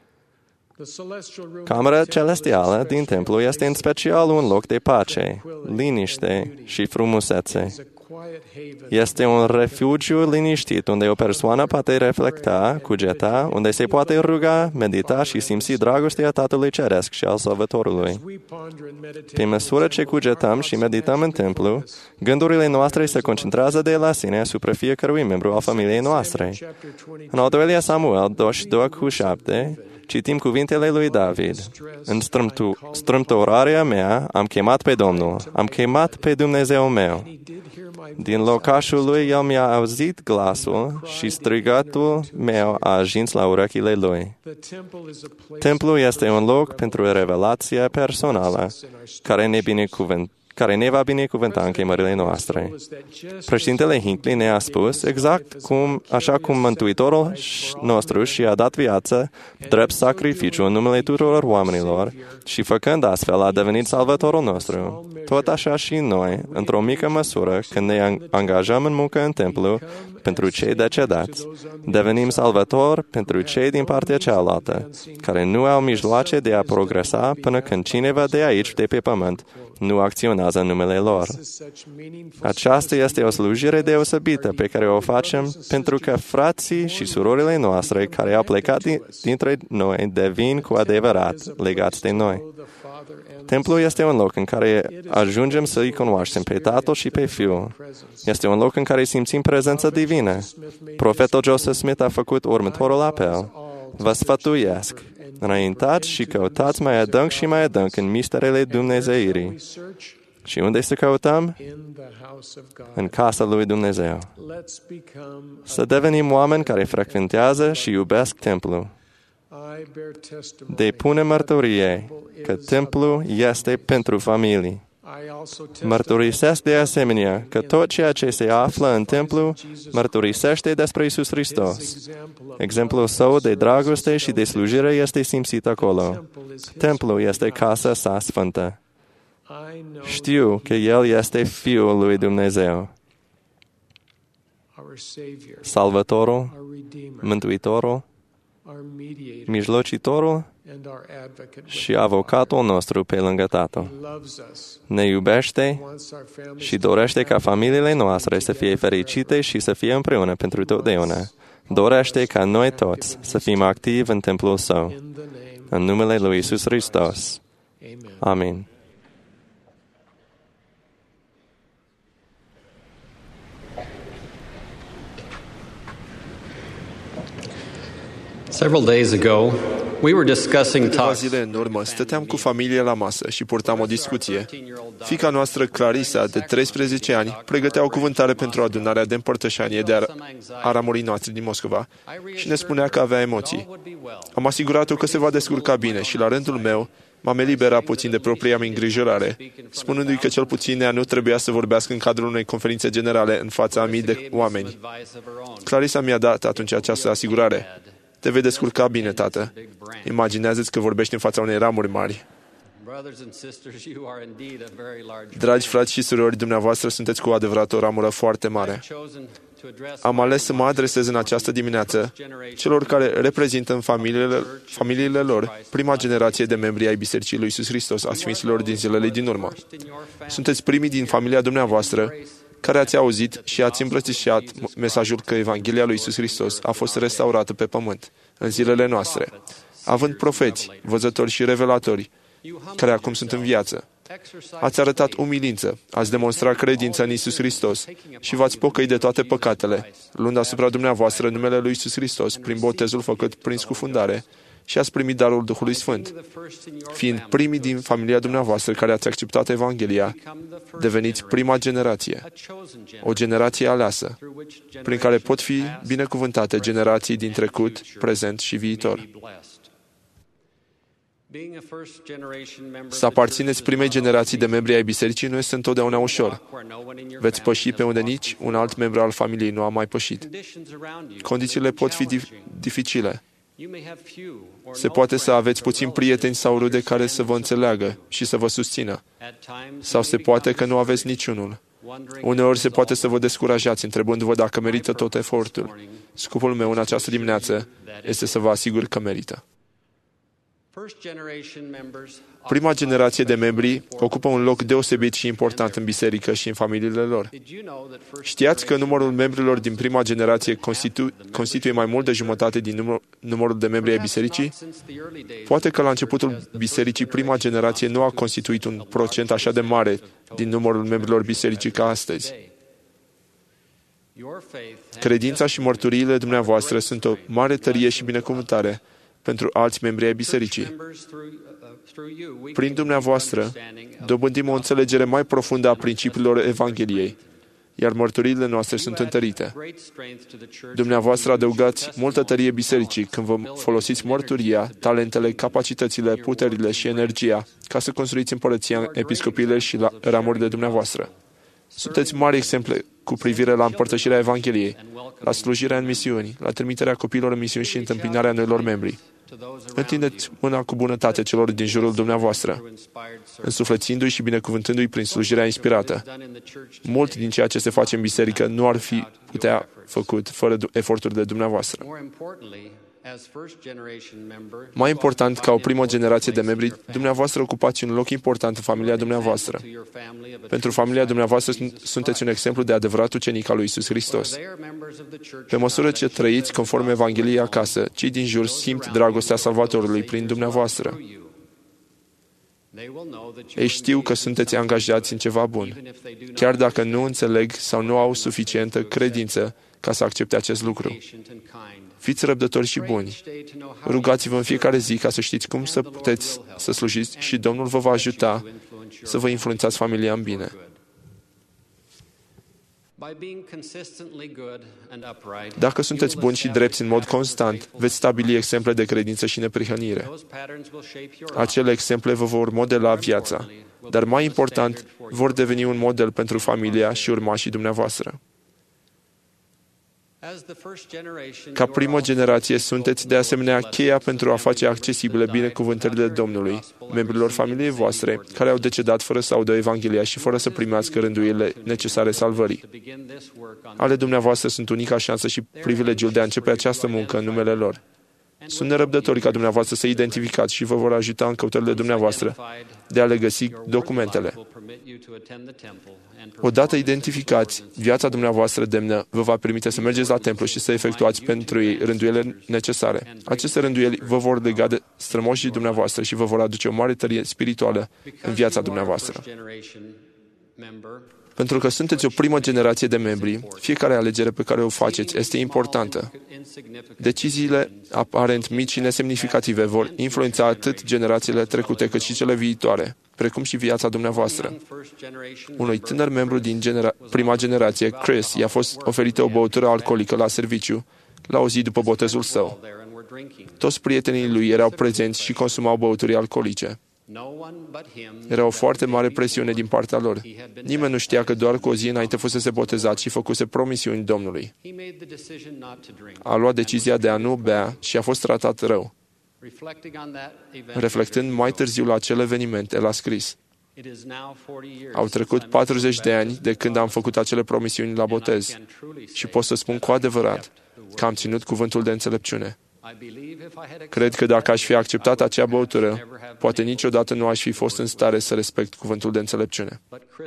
Camera celestială din templu este în special un loc de pace, liniște și frumusețe. Este un refugiu liniștit unde o persoană poate reflecta, cugeta, unde se poate ruga, medita și simți dragostea Tatălui Ceresc și al Salvatorului. Pe măsură ce cugetăm și medităm în templu, gândurile noastre se concentrează de la sine asupra fiecărui membru al familiei noastre. În al doilea Samuel douăzeci și doi cu șapte, citim cuvintele lui David. În strâmtorarea mea am chemat pe Domnul, am chemat pe Dumnezeu meu. Din locașul lui el mi-a auzit glasul și strigatul meu a ajuns la urechile lui. Templul este un loc pentru revelația personală care ne binecuvântă. care ne va binecuvânta în chemările noastre. Președintele Hinckley ne-a spus, exact cum, așa cum Mântuitorul nostru și-a dat viață drept sacrificiu în numele tuturor oamenilor și făcând astfel a devenit Salvatorul nostru. Tot așa și noi, într-o mică măsură, când ne angajăm în muncă în templu pentru cei decedați, devenim salvatori pentru cei din partea cealaltă, care nu au mijloace de a progresa până când cineva de aici, de pe pământ, nu acționa lucrează în numele lor. Aceasta este o slujire deosebită pe care o facem pentru că frații și surorile noastre care au plecat dintre noi devin cu adevărat legați de noi. Templul este un loc în care ajungem să-i cunoaștem pe Tatăl și pe Fiul. Este un loc în care simțim prezența divină. Profetul Joseph Smith a făcut următorul apel. Vă sfătuiesc, înaintați și căutați mai adânc și mai adânc în misterele Dumnezeirii. Și unde să căutăm? În casa lui Dumnezeu. Să devenim oameni care frecventează și iubesc templul. Depune mărturie că templul este pentru familii. Mărturisesc de asemenea că tot ceea ce se află în templu mărturisește despre Iisus Hristos. Exemplul său de dragoste și de slujire este simțit acolo. Templul este casa sa sfântă. Știu că El este Fiul lui Dumnezeu, Salvatorul, Mântuitorul, Mijlocitorul și avocatul nostru pe lângă Tatăl. Ne iubește și dorește ca familiile noastre să fie fericite și să fie împreună pentru totdeauna. Dorește ca noi toți să fim activi în templul Său. În numele lui Iisus Hristos. Amin. Several days ago, we were discussing Câteva talks. zile în urmă, stăteam cu familie la masă și purtam o discuție. Fiica noastră, Clarisa, de treisprezece ani, pregătea o cuvântare pentru adunarea de împărtășanie de a ramurii noastre din Moscova și ne spunea că avea emoții. Am asigurat-o că se va descurca bine și, la rândul meu, m-am eliberat puțin de propria mea îngrijorare, spunându-i că cel puțin ea nu trebuia să vorbească în cadrul unei conferințe generale în fața a mii de oameni. Clarisa mi-a dat atunci această asigurare. Te vei descurca bine, tată. Imaginează-ți că vorbești în fața unei ramuri mari. Dragi frați și surori, dumneavoastră sunteți cu adevărat o ramură foarte mare. Am ales să mă adresez în această dimineață celor care reprezintă în familiile, familiile lor prima generație de membri ai Bisericii lui Iisus Hristos, a Sfinților din zilele din urmă. Sunteți primii din familia dumneavoastră care ați auzit și ați îmbrățișat mesajul că Evanghelia lui Iisus Hristos a fost restaurată pe pământ, în zilele noastre, având profeți, văzători și revelatori, care acum sunt în viață. Ați arătat umilință, ați demonstrat credința în Iisus Hristos și v-ați pocăit de toate păcatele, luând asupra dumneavoastră numele lui Iisus Hristos prin botezul făcut prin scufundare și ați primit darul Duhului Sfânt. Fiind primii din familia dumneavoastră care ați acceptat Evanghelia, deveniți prima generație, o generație aleasă, prin care pot fi binecuvântate generații din trecut, prezent și viitor. Să aparțineți primei generații de membri ai bisericii nu este întotdeauna ușor. Veți păși pe unde nici un alt membru al familiei nu a mai pășit. Condițiile pot fi dif- dificile. Se poate să aveți puțini prieteni sau rude care să vă înțeleagă și să vă susțină. Sau se poate că nu aveți niciunul. Uneori se poate să vă descurajați, întrebându-vă dacă merită tot efortul. Scopul meu în această dimineață este să vă asigur că merită. Prima generație de membri ocupă un loc deosebit și important în biserică și în familiile lor. Știați că numărul membrilor din prima generație constitu- constituie mai mult de jumătate din număr, numărul de membri ai bisericii? Poate că la începutul bisericii prima generație nu a constituit un procent așa de mare din numărul membrilor bisericii ca astăzi. Credința și mărturiile dumneavoastră sunt o mare tărie și binecuvântare pentru alți membri ai bisericii. Prin dumneavoastră, dobândim o înțelegere mai profundă a principiilor Evangheliei, iar mărturiile noastre sunt întărite. Dumneavoastră adăugați multă tărie bisericii când vă folosiți mărturia, talentele, capacitățile, puterile și energia ca să construiți împărăția, episcopiile și la ramuri de dumneavoastră. Sunteți mari exemple cu privire la împărtășirea Evangheliei, la slujirea în misiuni, la trimiterea copiilor în misiuni și întâmpinarea noilor membri. Întindeți mâna cu bunătate celor din jurul dumneavoastră, însuflețindu-i și binecuvântându-i prin slujirea inspirată. Mult din ceea ce se face în biserică nu ar fi putea făcut fără eforturile dumneavoastră. Mai important, ca o primă generație de membri, dumneavoastră ocupați un loc important în familia dumneavoastră. Pentru familia dumneavoastră sunteți un exemplu de adevărat ucenic al lui Iisus Hristos. Pe măsură ce trăiți conform Evangheliei acasă, cei din jur simt dragostea Salvatorului prin dumneavoastră. Ei știu că sunteți angajați în ceva bun, chiar dacă nu înțeleg sau nu au suficientă credință ca să accepte acest lucru. Fiți răbdători și buni. Rugați-vă în fiecare zi ca să știți cum să puteți să slujiți și Domnul vă va ajuta să vă influențați familia în bine. Dacă sunteți buni și drepți în mod constant, veți stabili exemple de credință și neprihănire. Acele exemple vă vor modela viața, dar mai important, vor deveni un model pentru familia și urmașii dumneavoastră. Ca primă generație, sunteți de asemenea cheia pentru a face accesibile binecuvântările Domnului, membrilor familiei voastre, care au decedat fără să audă Evanghelia și fără să primească rânduielile necesare salvării. Ale dumneavoastră sunt unica șansă și privilegiul de a începe această muncă în numele lor. Sunt nerăbdători ca dumneavoastră să identificați și vă vor ajuta în căutările dumneavoastră de a le găsi documentele. Odată identificați, viața dumneavoastră demnă vă va permite să mergeți la templu și să efectuați pentru ei rânduielile necesare. Aceste rânduieli vă vor lega de strămoșii dumneavoastră și vă vor aduce o mare tărie spirituală în viața dumneavoastră. Pentru că sunteți o primă generație de membri, fiecare alegere pe care o faceți este importantă. Deciziile aparent mici și nesemnificative vor influența atât generațiile trecute cât și cele viitoare, precum și viața dumneavoastră. Unui tânăr membru din genera- prima generație, Chris, i-a fost oferită o băutură alcoolică la serviciu, la o zi după botezul său. Toți prietenii lui erau prezenți și consumau băuturi alcoolice. Era o foarte mare presiune din partea lor. Nimeni nu știa că doar cu o zi înainte fusese botezat și făcuse promisiuni Domnului. A luat decizia de a nu bea și a fost tratat rău. Reflectând mai târziu la acel eveniment, el a scris: au trecut patruzeci de ani de când am făcut acele promisiuni la botez și pot să spun cu adevărat că am ținut cuvântul de înțelepciune. Cred că dacă aș fi acceptat acea băutură, poate niciodată nu aș fi fost în stare să respect cuvântul de înțelepciune.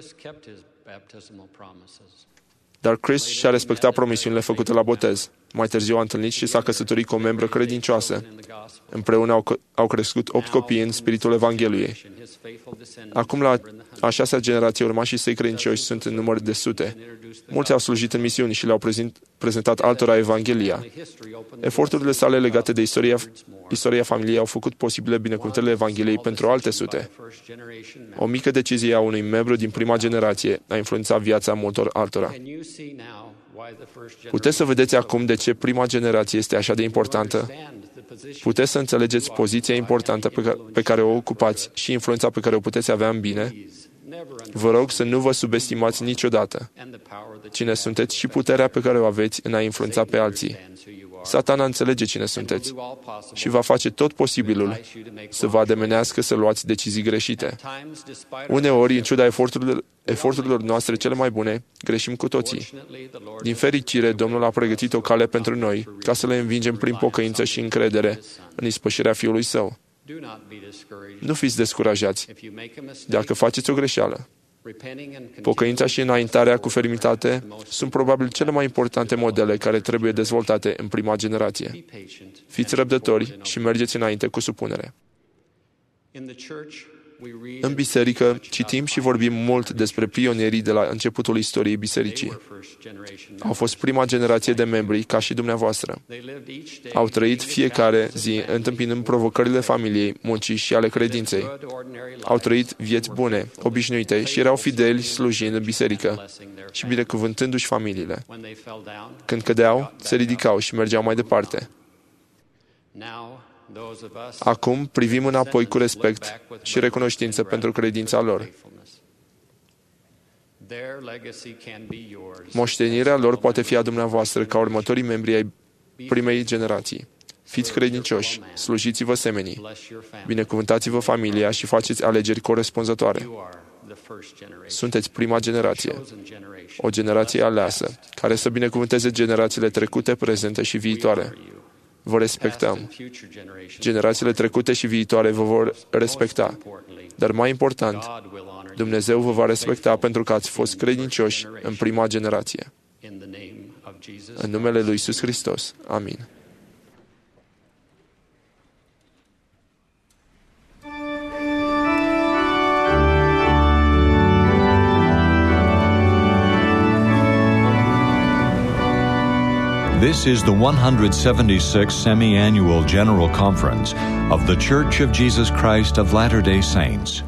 Dar Chris și-a respectat promisiunile făcute la botez. Mai târziu a întâlnit și s-a căsătorit cu o membră credincioasă. Împreună au, au crescut opt copii în spiritul Evangheliei. Acum, la a șasea generație, urmașii săi credincioși sunt în număr de sute. Mulți au slujit în misiuni și le-au prezent, prezentat altora Evanghelia. Eforturile sale legate de istoria, istoria familiei au făcut posibile binecuvântările Evangheliei pentru alte sute. O mică decizie a unui membru din prima generație a influențat viața multor altora. Puteți să vedeți acum de ce prima generație este așa de importantă? Puteți să înțelegeți poziția importantă pe care, pe care o ocupați și influența pe care o puteți avea în bine? Vă rog să nu vă subestimați niciodată cine sunteți și puterea pe care o aveți în a influența pe alții. Satana înțelege cine sunteți și va face tot posibilul să vă ademenească să luați decizii greșite. Uneori, în ciuda eforturilor, eforturilor noastre cele mai bune, greșim cu toții. Din fericire, Domnul a pregătit o cale pentru noi ca să le învingem prin pocăință și încredere în ispășirea Fiului Său. Nu fiți descurajați dacă faceți o greșeală. Pocăința și înaintarea cu fermitate sunt probabil cele mai importante modele care trebuie dezvoltate în prima generație. Fiți răbdători și mergeți înainte cu supunere. În biserică, citim și vorbim mult despre pionierii de la începutul istoriei bisericii. Au fost prima generație de membri, ca și dumneavoastră. Au trăit fiecare zi, întâmpinând provocările familiei, muncii și ale credinței. Au trăit vieți bune, obișnuite și erau fideli slujind în biserică și binecuvântându-și familiile. Când cădeau, se ridicau și mergeau mai departe. Acum privim înapoi cu respect și recunoștință pentru credința lor. Moștenirea lor poate fi a dumneavoastră ca următorii membri ai primei generații. Fiți credincioși, slujiți-vă semenii, binecuvântați-vă familia și faceți alegeri corespunzătoare. Sunteți prima generație, o generație aleasă, care să binecuvânteze generațiile trecute, prezente și viitoare. vă respectăm. Generațiile trecute și viitoare vă vor respecta. Dar mai important, Dumnezeu vă va respecta pentru că ați fost credincioși în prima generație. În numele lui Iisus Hristos. Amin. This is the one hundred seventy-sixth Semi-Annual General Conference of The Church of Jesus Christ of Latter-day Saints.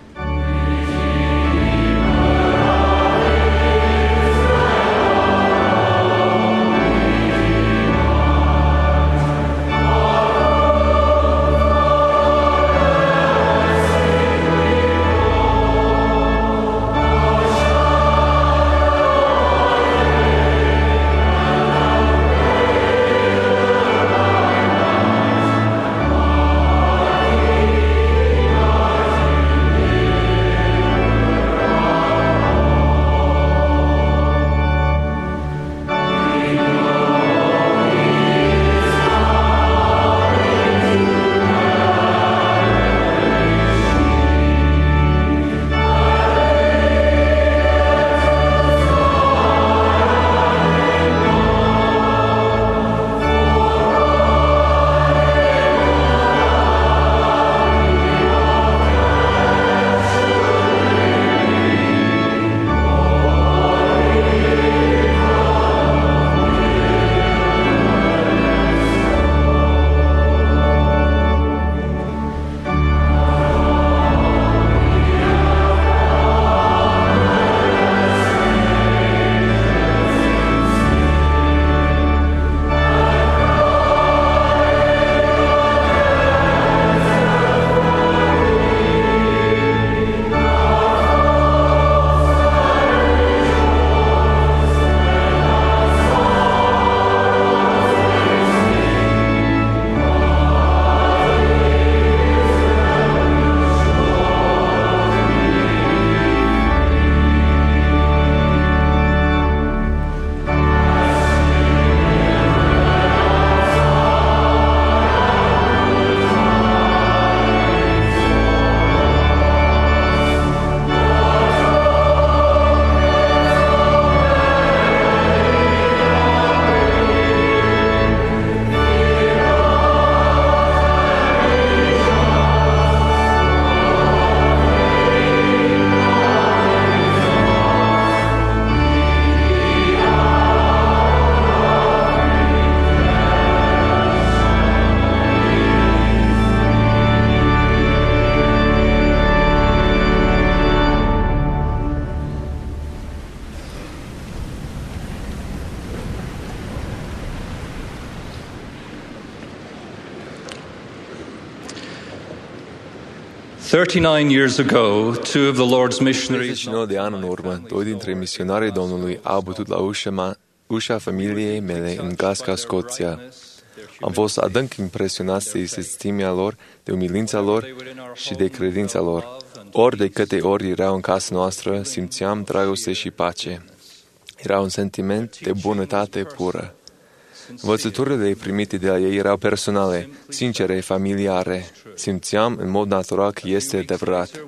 thirty-nine years ago, two of the Lord's missionaries. treizeci și nouă de ani în urmă, doi dintre misionarii Domnului au bătut la ușa, ma, ușa familiei mele în Glasgow, Scoția. Am fost adânc impresionați de sistimia lor, de umilința lor și de credința lor. Ori de câte ori erau în casa noastră, simțeam dragoste și pace. Era un sentiment de bunătate pură. Învățăturile primite de la ei erau personale, sincere, familiare. Simțeam în mod natural că este adevărat.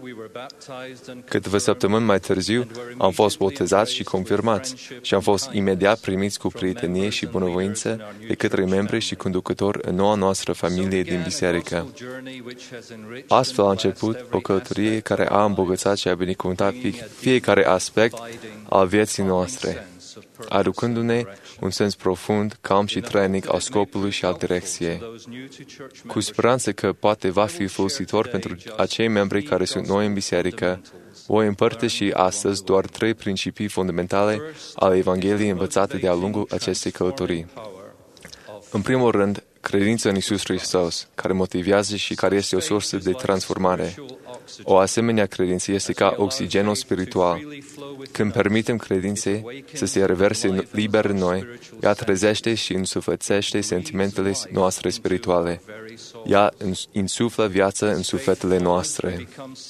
Câteva săptămâni mai târziu, am fost botezați și confirmați și am fost imediat primiți cu prietenie și bunăvoință de către membri și conducători în noua noastră familie din biserică. Astfel a început o călătorie care a îmbogățat și a binecuvântat fiecare aspect al vieții noastre, aducându-ne un sens profund, calm și trainic al scopului și al direcției. Cu speranță că poate va fi folositor pentru acei membri care sunt noi în biserică, voi împărtăși astăzi doar trei principii fundamentale ale Evangheliei învățate de-a lungul acestei călătorii. În primul rând, credința în Iisus Hristos, care motivează și care este o sursă de transformare. O asemenea credință este ca oxigenul spiritual. Când permitem credinței să se reverse liber în noi, ea trezește și însuflețește sentimentele noastre spirituale. Ea insuflă viață în sufletele noastre.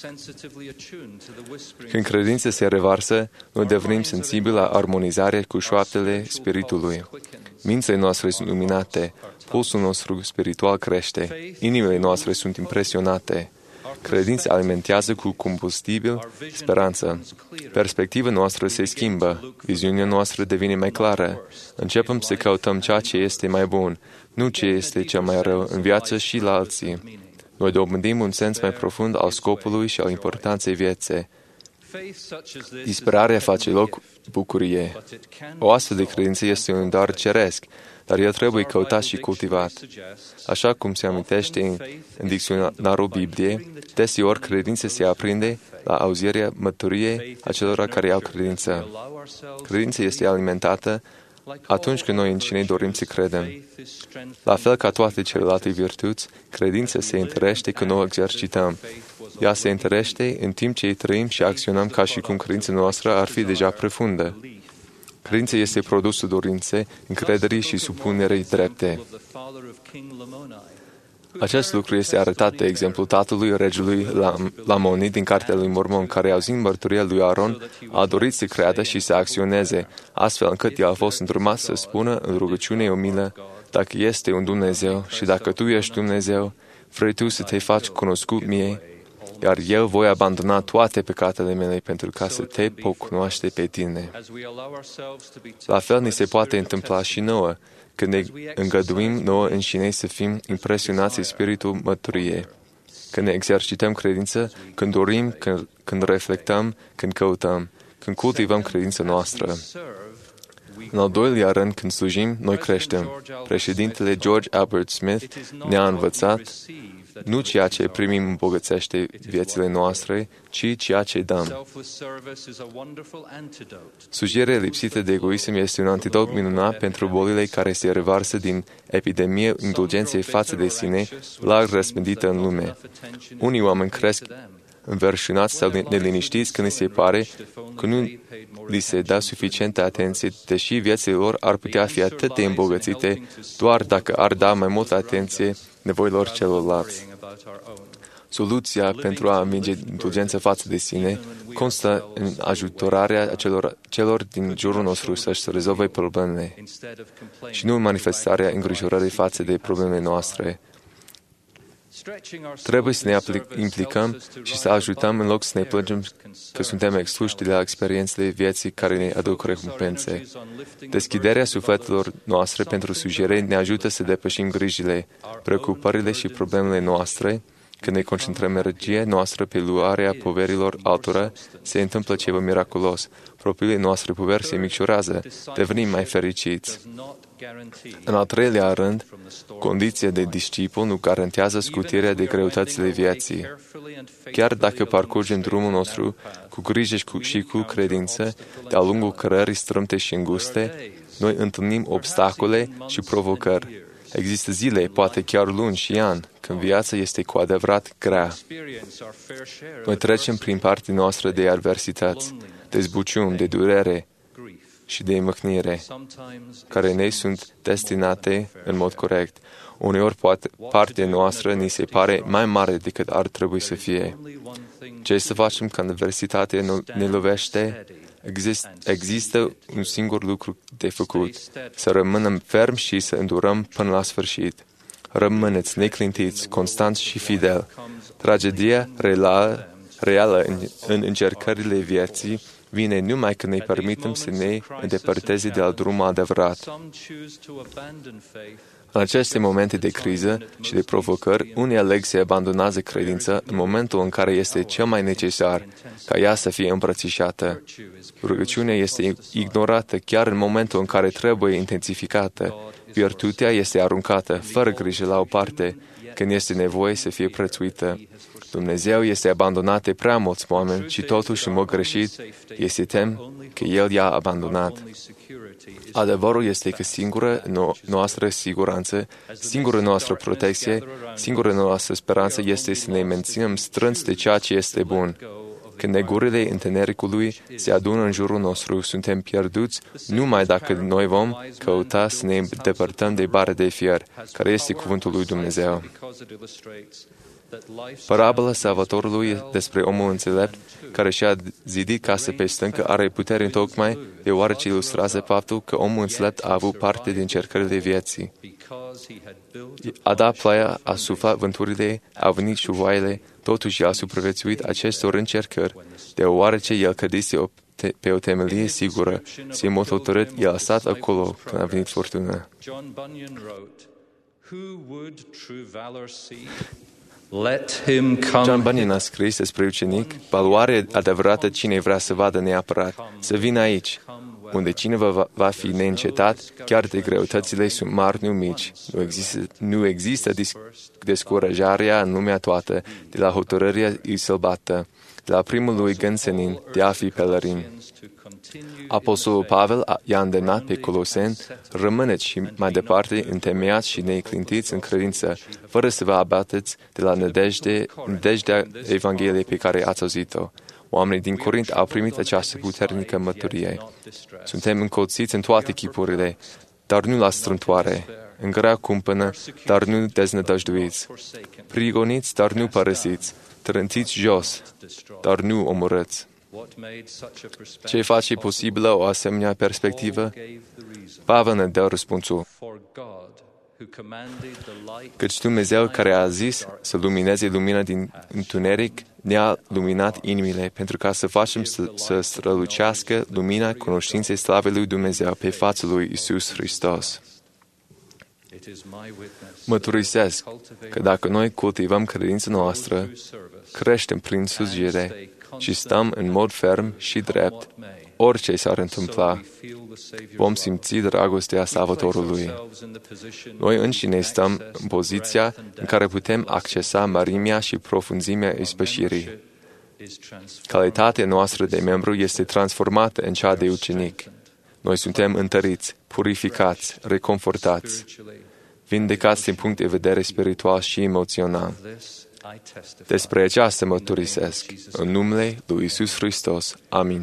Când credința se revarsă, noi devenim sensibili la armonizare cu șoaptele Spiritului. Mințile noastre sunt luminate, pulsul nostru spiritual crește, inimile noastre sunt impresionate. Credința alimentează cu combustibil speranță. Perspectiva noastră se schimbă, viziunea noastră devine mai clară. Începem să căutăm ceea ce este mai bun, nu ce este cel mai rău în viață și la alții. Noi dobândim un sens mai profund al scopului și al importanței vieții. Disperarea face loc bucurie. O astfel de credință este un dar ceresc, dar el trebuie căutat și cultivat. Așa cum se amintește în, în dicționarul Bibliei, deseori credința se aprinde la auzirea mărturiei acelora care au credință. Credința este alimentată atunci când noi înșine dorim să credem. La fel ca toate celelalte virtuți, credința se întărește când o exercităm. Ea se întărește în timp ce trăim și acționăm ca și cum credința noastră ar fi deja profundă. Credința este produsul dorinței, încrederii și supunerei drepte. Acest lucru este arătat de exemplu tatălui regelui Lamoni din Cartea lui Mormon, care, auzind mărturia lui Aron, a dorit să creadă și să acționeze, astfel încât el a fost îndrumat să spună în rugăciune umilă: dacă este un Dumnezeu și dacă tu ești Dumnezeu, vrei tu să te faci cunoscut mie, iar eu voi abandona toate păcatele mele pentru ca să te pot cunoaște pe tine. La fel ni se poate întâmpla și nouă, când ne îngăduim nouă înșine să fim impresionați de spiritul mărturiei. Când ne exercităm credință, când dorim, când, când reflectăm, când căutăm, când cultivăm credința noastră. În al doilea rând, când slujim, noi creștem. Președintele George Albert Smith ne-a învățat: nu ceea ce primim îmbogățește viețile noastre, ci ceea ce dăm. Slujirea lipsită de egoism este un antidot minunat pentru bolile care se revarsă din epidemie indulgenței față de sine, larg răspândită în lume. Unii oameni cresc înverșunați sau neliniștiți când li se pare că nu li se dă suficientă atenție, deși viețile lor ar putea fi atât de îmbogățite doar dacă ar da mai multă atenție nevoilor celorlalți. Soluția pentru a învinge indulgența față de sine constă în ajutorarea celor, celor din jurul nostru să-și rezolve problemele și nu în manifestarea îngrijorării față de problemele noastre. Trebuie să ne implicăm și să ajutăm în loc să ne plângem că suntem excluși de la experiențele vieții care ne aduc recompense. Deschiderea sufletelor noastre pentru slujire ne ajută să depășim grijile, preocupările și problemele noastre. Când ne concentrăm energia noastră pe luarea poverilor altora, se întâmplă ceva miraculos. Propriile noastre poveri se micșorează, devenim mai fericiți. În al treilea rând, condiția de discipol nu garantează scutirea de greutățile vieții. Chiar dacă parcurgem drumul nostru cu grijă și cu credință, de-a lungul cărării strâmte și înguste, noi întâlnim obstacole și provocări. Există zile, poate chiar luni și ani, când viața este cu adevărat grea. Noi trecem prin partea noastră de adversități, de zbucium, de durere și de mâhnire, care ne sunt destinate în mod corect. Uneori poate partea noastră ni se pare mai mare decât ar trebui să fie. Ce să facem când adversitatea ne lovește? Exist, există un singur lucru de făcut, să rămânem fermi și să îndurăm până la sfârșit. Rămâneți neclintiți, constanți și fideli. Tragedia reală, reală în, în încercările vieții vine numai când ne permitem să ne îndepărteze de la drumul adevărat. În aceste momente de criză și de provocări, unii aleg să abandonează credința în momentul în care este cel mai necesar ca ea să fie îmbrățișată. Rugăciunea este ignorată chiar în momentul în care trebuie intensificată. Virtutea este aruncată, fără grijă, la o parte, când este nevoie să fie prețuită. Dumnezeu este abandonat de prea mulți oameni și totuși, în mod greșit, este tem că El i-a abandonat. Adevărul este că singura no- noastră siguranță, singura noastră protecție, singura noastră speranță este să ne menținem strâns de ceea ce este bun. Când negurile întunericului se adună în jurul nostru, suntem pierduți numai dacă noi vom căuta să ne depărtăm de bara de fier, care este cuvântul lui Dumnezeu. Parabola Salvatorului despre omul înțelept care și-a zidit casă pe stâncă are putere întocmai deoarece ilustrează faptul că omul înțelept a avut parte din încercările vieții. A dat ploaia, a suflat vânturile, a venit șuvoaiele, totuși a supraviețuit acestor încercări, deoarece el cădise pe o temelie sigură, se mototărât, el a stat acolo când a venit furtuna. John Bunyan a scris despre ucenic, valoarea adevărată cine vrea să vadă neapărat, să vină aici, unde cineva va fi neîncetat, chiar de greutățile sunt mari, nu mici. Nu există, nu există descurajarea în lumea toată, de la hotărârea îi să-l bată, de la primul lui gând senin, de a fi pelerin. Apostolul Pavel i-a îndemnat pe Coloseni, rămâneți și mai departe întemeiați și neclintiți în credință, fără să vă abateți de la nădejde, nădejdea Evangheliei pe care ați auzit-o. Oamenii din Corint au primit această puternică mărturie. Suntem încolțiți în toate chipurile, dar nu la strântoare, în grea cumpănă, dar nu deznădăjduiți, prigoniți, dar nu părăsiți, trântiți jos, dar nu omorâți. Ce face posibilă o asemenea perspectivă? Pavel ne dă răspunsul. Căci Dumnezeu care a zis să lumineze lumina din întuneric, ne-a luminat inimile pentru ca să facem să, să strălucească lumina cunoștinței slavei lui Dumnezeu pe fața lui Iisus Hristos. Mărturisesc că dacă noi cultivăm credința noastră, creștem prin slujire și stăm în mod ferm și drept, orice s-ar întâmpla, vom simți dragostea Salvatorului. Noi înșine stăm în poziția în care putem accesa mărimea și profunzimea ispășirii. Calitatea noastră de membru este transformată în cea de ucenic. Noi suntem întăriți, purificați, reconfortați, vindecați din punct de vedere spiritual și emoțional. Despre aceasta mărturisesc, în numele lui Iisus Hristos. Amin.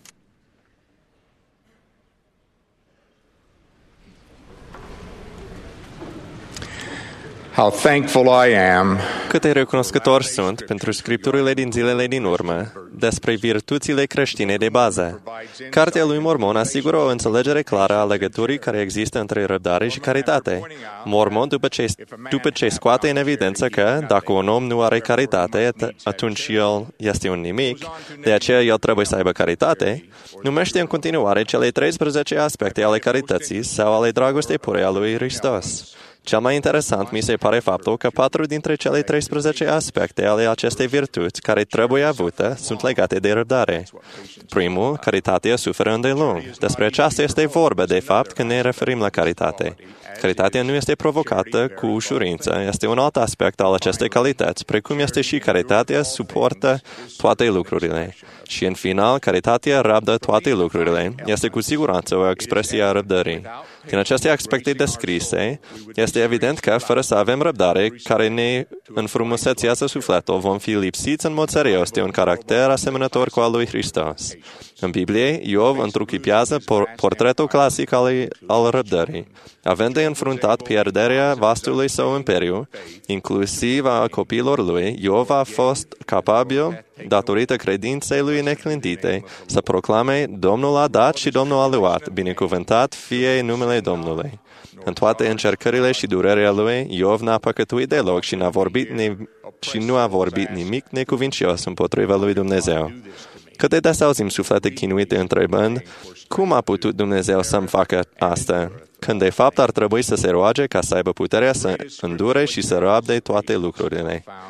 How thankful I am. Cât de recunoscător sunt pentru scripturile din zilele din urmă despre virtuțile creștine de bază. Cartea lui Mormon asigură o înțelegere clară a legăturii care există între răbdare și caritate. Mormon, după ce, după ce scoate în evidență că, dacă un om nu are caritate, atunci el este un nimic, de aceea el trebuie să aibă caritate, numește în continuare cele treisprezece aspecte ale carității sau ale dragostei pure a lui Hristos. Cel mai interesant mi se pare faptul că patru dintre cele treisprezece aspecte ale acestei virtuți care trebuie avute sunt legate de răbdare. Primul, caritatea suferă îndelung. Despre aceasta este vorba, de fapt, când ne referim la caritate. Caritatea nu este provocată cu ușurință, este un alt aspect al acestei calități, precum este și caritatea suportă toate lucrurile. Și în final, caritatea răbdă toate lucrurile. Este cu siguranță o expresie a răbdării. Din aceste aspecte descrise, este evident că, fără să avem răbdare care ne înfrumusețează sufletul, vom fi lipsiți în mod serios de un caracter asemănător cu al lui Hristos. În Biblie, Iov întruchipează portretul clasic al, al răbdării. Având de înfruntat pierderea vastului său imperiu, inclusiv a copiilor lui, Iov a fost capabil, datorită credinței lui neclintite, să proclame: Domnul a dat și Domnul a luat, binecuvântat fie numele Domnului. În toate încercările și durerea lui, Iov n-a păcătuit deloc și, n-a vorbit ne- și nu a vorbit nimic necuvincios împotriva lui Dumnezeu. Cât de des auzim suflete chinuite întrebând: cum a putut Dumnezeu să-mi facă asta? Când de fapt ar trebui să se roage ca să aibă puterea să îndure și să răbde toate lucrurile.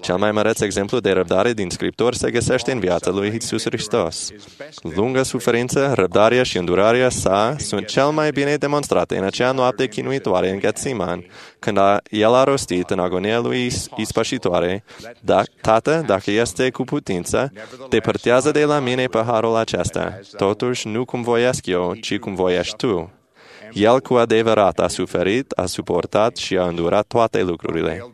Cel mai măreț exemplu de răbdare din Scripturi se găsește în viața lui Iisus Hristos. Lungă suferință, răbdarea și îndurarea sa sunt cel mai bine demonstrate în acea noapte chinuitoare în Getseman, când a, el a rostit în agonia lui ispășitoare: da, Tată, dacă este cu putință, depărtează de la mine paharul acesta. Totuși, nu cum voiesc eu, ci cum voiești tu. El cu adevărat a suferit, a suportat și a îndurat toate lucrurile.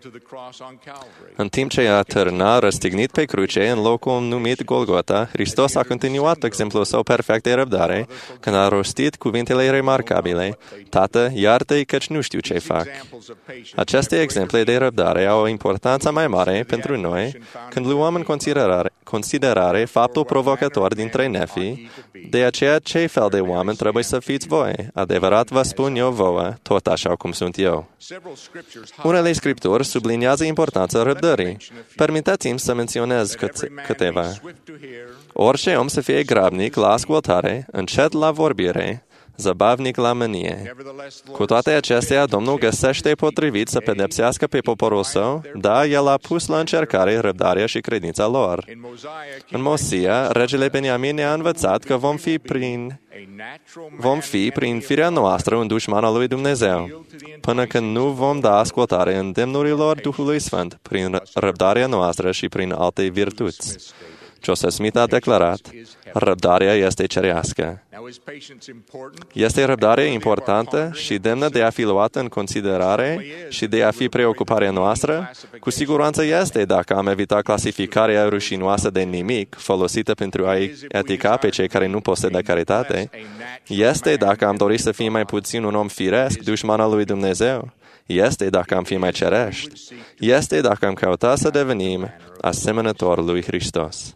În timp ce a târna răstignit pe cruce în locul numit Golgota, Hristos a continuat exemplul său perfect de răbdare când a rostit cuvintele remarcabile: Tată, iartă-i căci nu știu ce fac. Aceste exemple de răbdare au o importanță mai mare pentru noi când luăm în considerare, considerare faptul provocător dintre nefii, de aceea ce fel de oameni trebuie să fiți voi. Adevărat vă spun eu vouă, tot așa cum sunt eu. Unele scripturi subliniază importanța răbdării. Permiteți-mi să menționez câteva. Orice om să fie grabnic la ascultare, încet la vorbire, zăbavnic la mânie. Cu toate acestea, Domnul găsește potrivit să pedepsească pe poporul său, da, El a pus la încercare răbdarea și credința lor. În Mosia, regele Beniamin ne-a învățat că vom fi prin vom fi prin firea noastră un dușman al lui Dumnezeu, până când nu vom da ascultare îndemnurilor Duhului Sfânt, prin răbdarea noastră și prin alte virtuți. Joseph Smith a declarat: răbdarea este cerească. Este răbdare importantă și demnă de a fi luată în considerare și de a fi preocuparea noastră? Cu siguranță este, dacă am evitat clasificarea rușinoasă de nimic folosită pentru a etica pe cei care nu posedă caritate. Este, dacă am dorit să fim mai puțin un om firesc, dușman al lui Dumnezeu. Este, dacă am fi mai cerești. Este, dacă am căutat să devenim asemănător lui Hristos.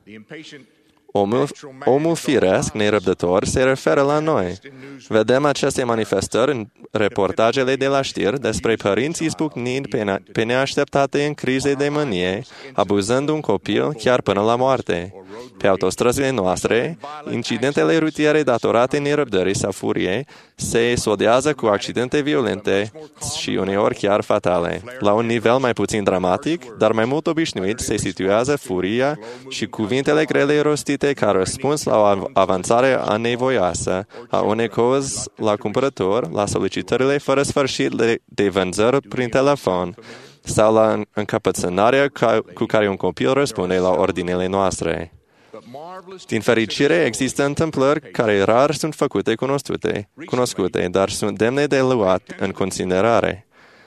Omul, omul firesc, nerăbdător, se referă la noi. Vedem aceste manifestări în reportajele de la știri despre părinți izbucnind pe, pe neașteptate în crize de mânie, abuzând un copil chiar până la moarte. Pe autostrăzile noastre, incidentele rutiere datorate nerăbdării sau furiei se sodează cu accidente violente și uneori chiar fatale. La un nivel mai puțin dramatic, dar mai mult obișnuit, se situează furia și cuvintele grele rostite ca răspuns la o avansare anevoioasă a unei cozi la cumpărător, la solicitările fără sfârșit de vânzări prin telefon sau la încăpățânarea cu care un copil răspunde la ordinele noastre. Din fericire, există întâmplări care rar sunt făcute cunoscute, cunoscute, dar sunt demne de luat în considerare.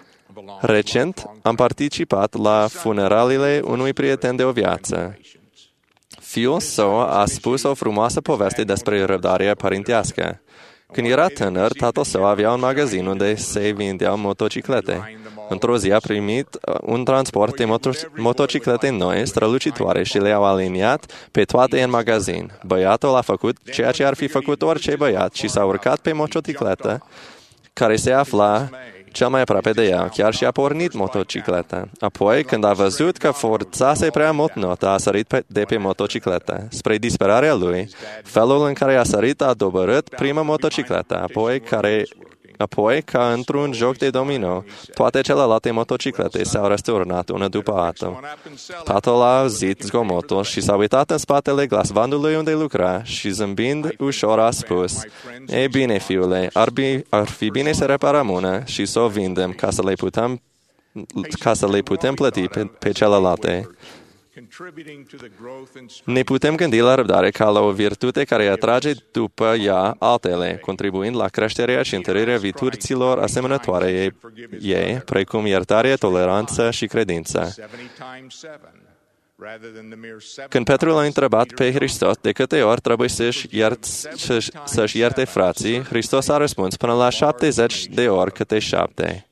Recent, am participat la funeraliile unui prieten de o viață. Fiul său a spus o frumoasă poveste despre răbdarea părintească. Când era tânăr, tatăl său avea un magazin unde se vindeau motociclete. Într-o zi a primit un transport de moto- motociclete noi, strălucitoare, și le-au aliniat pe toate în magazin. Băiatul a făcut ceea ce ar fi făcut orice băiat și s-a urcat pe motocicletă care se afla cel mai aproape de ea, chiar și a pornit motocicleta. Apoi, când a văzut că forțase prea mult nota, a sărit pe, de pe motocicletă. Spre disperarea lui, felul în care a sărit a dobărât prima motocicletă, apoi care Apoi, ca într-un joc de domino, toate celelalte motociclete s-au răsturnat una după alta. Tatăl a auzit zgomotul și s-a uitat în spatele glasbandului unde lucra și, zâmbind ușor, a spus: "Ei bine, fiule, ar, bi, ar fi bine să reparăm una și să o vindem ca să le putem, ca să le putem plăti pe, pe celelalte." Ne putem gândi la răbdare ca la o virtute care atrage după ea altele, contribuind la creșterea și întărirea virtuților asemănătoare ei, precum iertare, toleranță și credință. Când Petru l-a întrebat pe Hristos de câte ori trebuie să-și, iert, să-și ierte frații, Hristos a răspuns până la șaptezeci de ori câte șapte.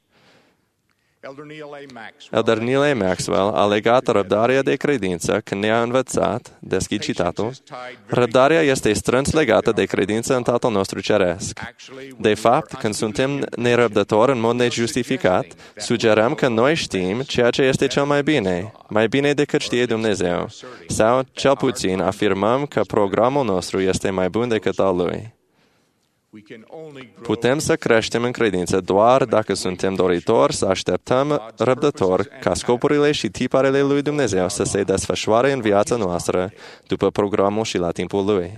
Elder Neil A. Maxwell a legat răbdarea de credință când ne-a învățat, deschid citatul, răbdarea este strâns legată de credință în Tatăl nostru Ceresc. De fapt, când suntem nerăbdători în mod nejustificat, sugerăm că noi știm ceea ce este cel mai bine, mai bine decât știe Dumnezeu, sau, cel puțin, afirmăm că programul nostru este mai bun decât al Lui. Putem să creștem în credință doar dacă suntem doritori să așteptăm răbdător ca scopurile și tiparele lui Dumnezeu să se desfășoare în viața noastră după programul și la timpul lui.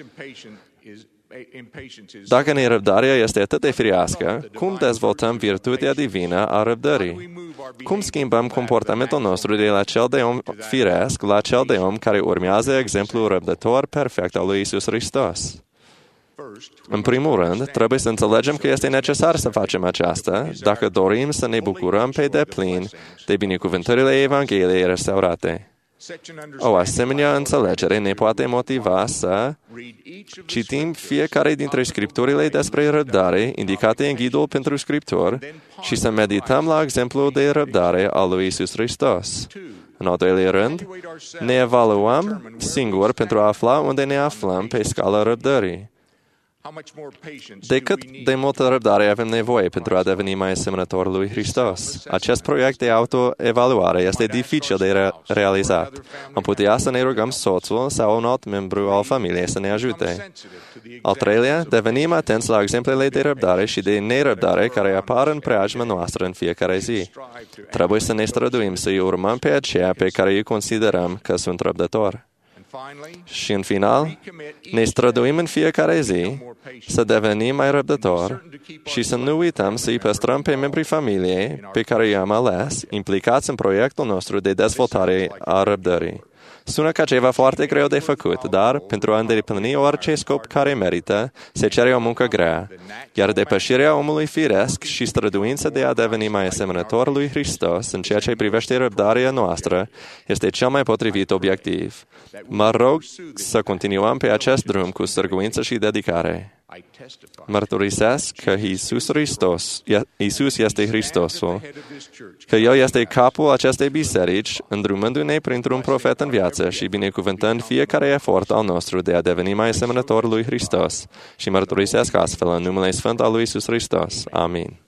Dacă nerăbdarea este atât de firească, cum dezvoltăm virtutea divină a răbdării? Cum schimbăm comportamentul nostru de la cel de om firesc la cel de om care urmează exemplul răbdător perfect al lui Iisus Hristos? În primul rând, trebuie să înțelegem că este necesar să facem aceasta dacă dorim să ne bucurăm pe deplin de binecuvântările Evangheliei restaurate. O asemenea înțelegere ne poate motiva să citim fiecare dintre scripturile despre răbdare indicate în ghidul pentru scriptori și să medităm la exemplul de răbdare al lui Iisus Hristos. În al doilea rând, ne evaluăm singur pentru a afla unde ne aflăm pe scala răbdării. De cât de multă răbdare avem nevoie pentru a deveni mai asemănător lui Hristos? Acest proiect de autoevaluare este dificil de re- realizat. Am putea să ne rugăm soțul sau un alt membru al familiei să ne ajute. Al treilea, devenim atenți la exemplele de răbdare și de nerăbdare care apar în preajma noastră în fiecare zi. Trebuie să ne străduim să-i urmăm pe aceia pe care îi considerăm că sunt răbdători. Și în final, ne străduim în fiecare zi să devenim mai răbdători și să nu uităm să-i păstrăm pe membrii familiei pe care i-am ales, implicați în proiectul nostru de dezvoltare a răbdării. Sună ca ceva foarte greu de făcut, dar pentru a îndeplini orice scop care merită, se cere o muncă grea, iar depășirea omului firesc și străduința de a deveni mai asemănător lui Hristos în ceea ce privește răbdarea noastră este cel mai potrivit obiectiv. Mă rog să continuăm pe acest drum cu sârguință și dedicare. Mărturisesc că Iisus Hristos, Iisus este Hristosul, că El este capul acestei biserici, îndrumându-ne printr-un profet în viață și binecuvântând fiecare efort al nostru de a deveni mai asemănător lui Hristos. Și mărturisesc astfel în numele Sfânt al lui Iisus Hristos. Amin.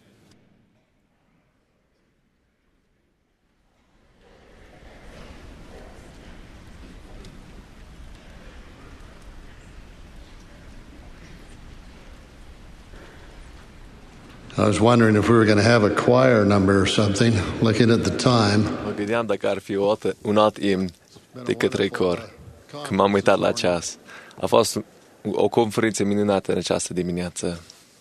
I was wondering if we were going to have a choir number or something, looking at the time. Mă gândeam dacă ar fi o altă, un alt imn de către cor, când m-am uitat la ceas. A fost o conferință minunată în această dimineață.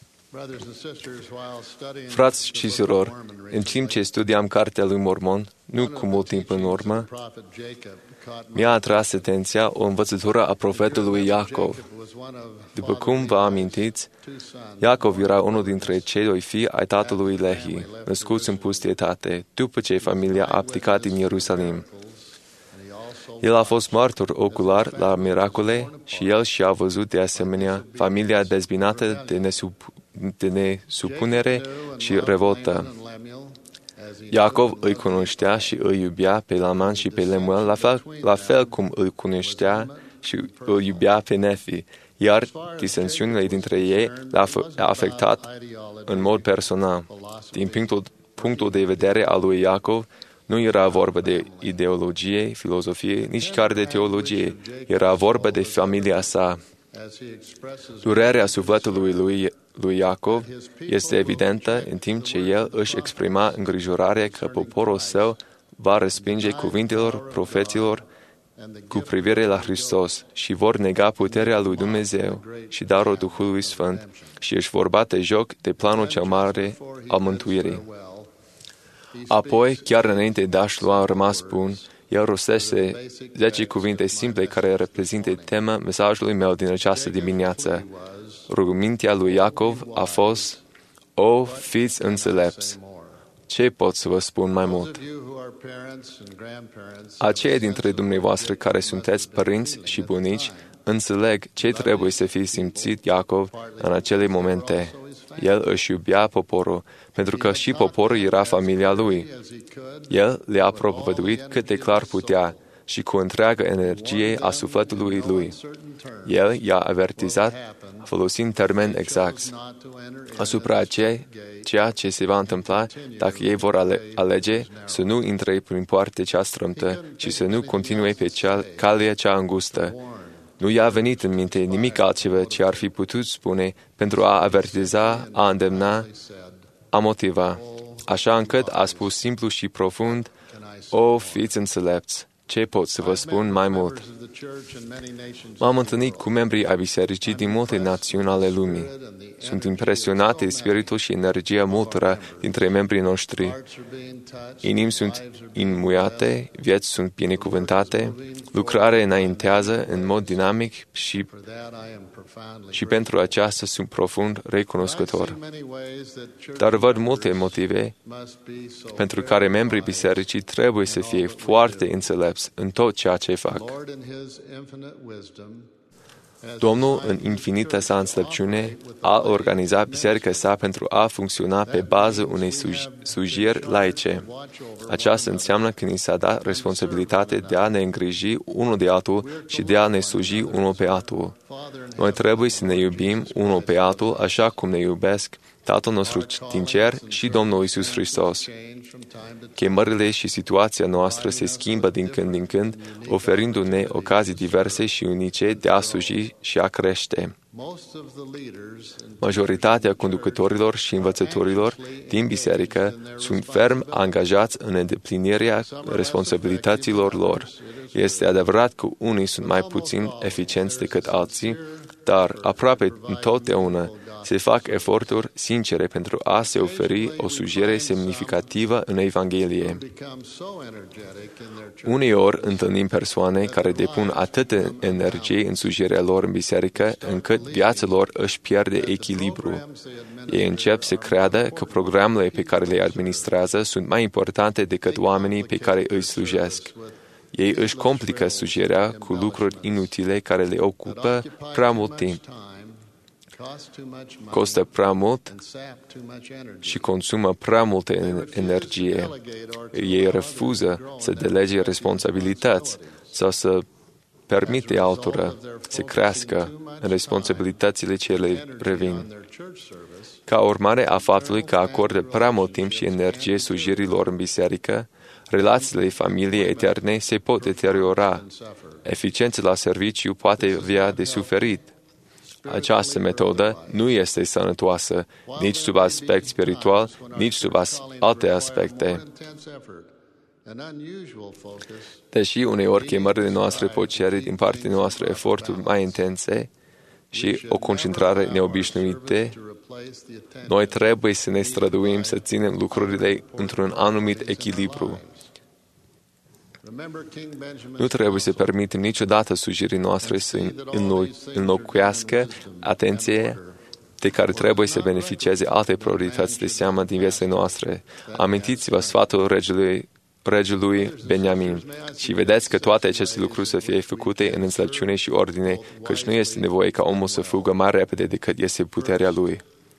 Frați și surori, în timp ce studiam cartea lui Mormon, nu cu mult timp în urmă, mi-a atras atenția o învățătură a profetului Iacov. După cum vă amintiți, Iacov era unul dintre cei doi fii ai tatălui Lehi, născuți în pustietate, după ce familia a abdicat din Ierusalim. El a fost martor ocular la miracole și el și-a văzut de asemenea familia dezbinată de, nesup- de nesupunere și revoltă. Iacov îi cunoștea și îi iubea pe Laman și pe Lemuel, la fel, la fel cum îl cunoștea și îl iubea pe Nefi, iar disensiunile dintre ei le-a afectat în mod personal. Din punctul, punctul de vedere al lui Iacov, nu era vorba de ideologie, filozofie, nici chiar de teologie. Era vorba de familia sa. Durerea sufletului lui, lui Iacov este evidentă în timp ce el își exprima îngrijorarea că poporul său va respinge cuvintelor profeților cu privire la Hristos și vor nega puterea lui Dumnezeu și darul Duhului Sfânt și își vor bate joc de planul cel mare al mântuirii. Apoi, chiar înainte de a-și lua rămas bun, el rostește zece cuvinte simple care reprezintă tema mesajului meu din această dimineață. Rugămintea lui Iacov a fost: O, fiți înțelepți! Ce pot să vă spun mai mult? Aceia dintre dumneavoastră care sunteți părinți și bunici înțeleg ce trebuie să fie simțit Iacov în acele momente. El își iubea poporul, pentru că și poporul era familia lui. El le-a propovăduit cât de clar putea și cu întreagă energie a sufletului lui. El i-a avertizat, folosind termeni exacti, asupra ceea ce se va întâmpla dacă ei vor ale- alege să nu intre prin poartă cea strâmtă și să nu continue pe cea, calea cea îngustă. Nu i-a venit în minte nimic altceva ce ar fi putut spune pentru a avertiza, a îndemna, a motiva, așa încât a spus simplu și profund: O, fiți înțelepți! Ce pot să vă spun mai mult? M-am întâlnit cu membrii ai bisericii din multe națiuni ale lumii. Sunt impresionat de spiritul și energia multora dintre membrii noștri. Inimi sunt înmuiate, vieți sunt binecuvântate, lucrarea înaintează în mod dinamic și, și pentru aceasta sunt profund recunoscător. Dar văd multe motive pentru care membrii bisericii trebuie să fie foarte înțelepți în tot ceea ce fac. Domnul, în infinita sa înțelepciune, a organizat biserica sa pentru a funcționa pe bază unei suj- slujiri laice. Aceasta înseamnă că ni s-a dat responsabilitatea de a ne îngriji unul de altul și de a ne sluji unul pe altul. Noi trebuie să ne iubim unul pe altul așa cum ne iubesc Tatăl nostru din cer și Domnul Iisus Hristos. Chemările și situația noastră se schimbă din când în când, oferindu-ne ocazii diverse și unice de a sluji și a crește. Majoritatea conducătorilor și învățătorilor din biserică sunt ferm angajați în îndeplinirea responsabilităților lor. Este adevărat că unii sunt mai puțin eficienți decât alții, dar aproape întotdeauna se fac eforturi sincere pentru a se oferi o slujire semnificativă în Evanghelie. Uneori întâlnim persoane care depun atâtă energie în slujirea lor în biserică, încât viața lor își pierde echilibru. Ei încep să creadă că programele pe care le administrează sunt mai importante decât oamenii pe care îi slujesc. Ei își complică slujirea cu lucruri inutile care le ocupă prea mult timp. Costă prea mult și consumă prea multă energie. Ei refuză să delege responsabilități sau să permite altora să crească în responsabilitățile ce le revin. Ca urmare a faptului că acordă prea mult timp și energie slujirilor în biserică, relațiile familiei eterne se pot deteriora. Eficiența la serviciu poate avea de suferit. Această metodă nu este sănătoasă, nici sub aspect spiritual, nici sub alte aspecte. Deși uneori chemările noastre pot cere din partea noastră eforturi mai intense și o concentrare neobișnuită, noi trebuie să ne străduim să ținem lucrurile într-un anumit echilibru. Nu trebuie să permitem niciodată slujirii noastre să înlocuiască atenție de care trebuie să beneficieze alte priorități de seamă din viețile noastre. Amintiți-vă sfatul regelui, regelui Beniamin și vedeți că toate aceste lucruri să fie făcute în înțelepciune și ordine, căci nu este nevoie ca omul să fugă mai repede decât este puterea lui.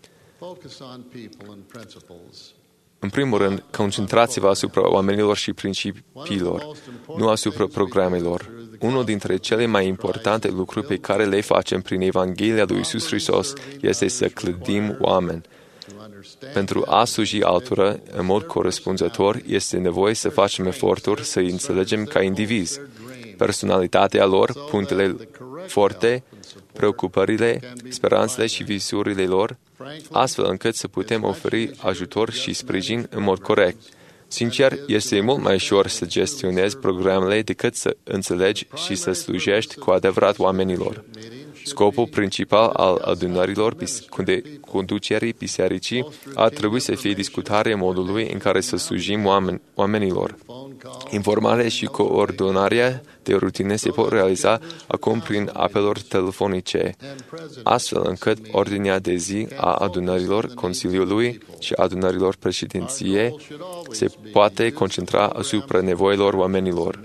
În primul rând, concentrați-vă asupra oamenilor și principiilor, nu asupra programelor. Unul dintre cele mai importante lucruri pe care le facem prin Evanghelia lui Iisus Hristos este să clădim oameni. Pentru a sluji altora în mod corespunzător, este nevoie să facem eforturi să îi înțelegem ca indivizi, personalitatea lor, punctele forte, preocupările, speranțele și visurile lor, astfel încât să putem oferi ajutor și sprijin în mod corect. Sincer, este mult mai ușor să gestionezi programele decât să înțelegi și să slujești cu adevărat oamenilor. Scopul principal al adunărilor conducerii bisericii ar trebui să fie discutarea modului în care să slujim oameni, oamenilor. Informarea și coordonarea de rutine se pot realiza acum prin apeluri telefonice, astfel încât ordinea de zi a adunărilor Consiliului și adunărilor președinției se poate concentra asupra nevoilor oamenilor.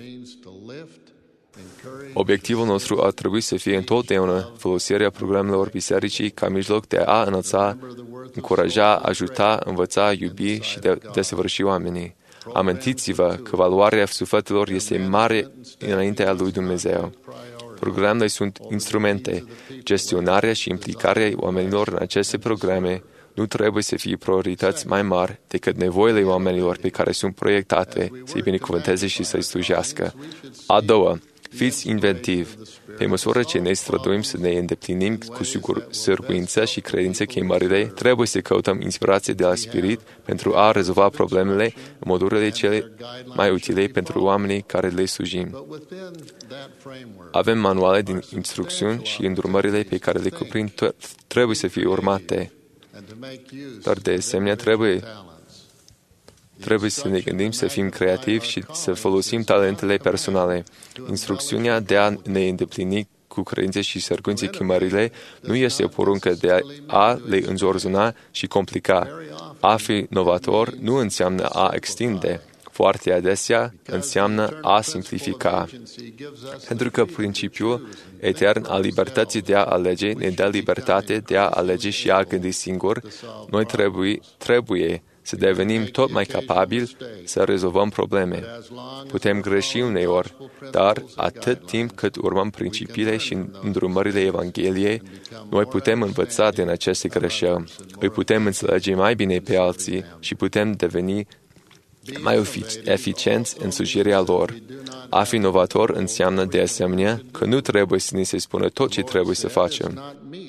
Obiectivul nostru ar trebui să fie întotdeauna folosirea programelor bisericii ca mijloc de a înălța, încuraja, ajuta, învăța, iubi și de a desăvârși oamenii. Amintiți-vă că valoarea sufletelor este mare înaintea lui Dumnezeu. Programele sunt instrumente. Gestionarea și implicarea oamenilor în aceste programe nu trebuie să fie priorități mai mari decât nevoile oamenilor pe care sunt proiectate să-i binecuvânteze și să-i slujească. A doua, Fiți inventivi. Pe măsură ce ne străduim să ne îndeplinim cu sigur sârguință și credință chemările, trebuie să căutăm inspirație de la Spirit pentru a rezolva problemele în modurile cele mai utile pentru oamenii care le slujim. Avem manuale din instrucțiuni și îndrumările pe care le cuprind trebuie să fie urmate. Dar de asemenea trebuie Trebuie să ne gândim să fim creativi și să folosim talentele personale. Instrucțiunea de a ne îndeplini cu credințe și sârguință chemările nu este o poruncă de a le înzorzuna și complica. A fi novator nu înseamnă a extinde. Foarte adesea înseamnă a simplifica. Pentru că principiul etern al libertății de a alege ne dă libertate de a alege și a gândi singur, noi trebuie, trebuie să devenim tot mai capabili să rezolvăm probleme. Putem greși uneori, dar atât timp cât urmăm principiile și îndrumările Evangheliei, noi putem învăța din aceste greșeli, îi putem înțelege mai bine pe alții și putem deveni mai eficienți în slujirea lor. A fi inovator înseamnă de asemenea că nu trebuie să ni se spună tot ce trebuie să facem.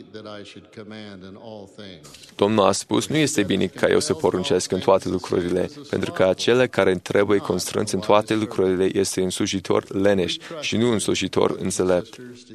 Domnul a spus, nu este bine ca eu să poruncesc în toate lucrurile, pentru că acela care trebuie constrâns în toate lucrurile este un slujitor leneș și nu un slujitor înțelept.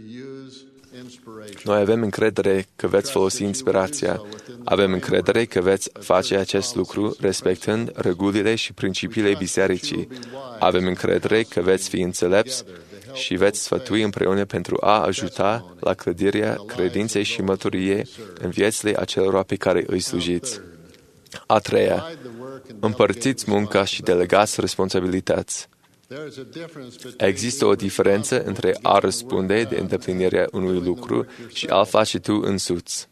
Noi avem încredere că veți folosi inspirația. Avem încredere că veți face acest lucru respectând regulile și principiile bisericii. Avem încredere că veți fi înțelepți și veți sfătui împreună pentru a ajuta la clădirea credinței și măturie în viețile acelora pe care îi slujiți. A treia, împărțiți munca și delegați responsabilități. Există o diferență între a răspunde de îndeplinirea unui lucru și a face tu însuți.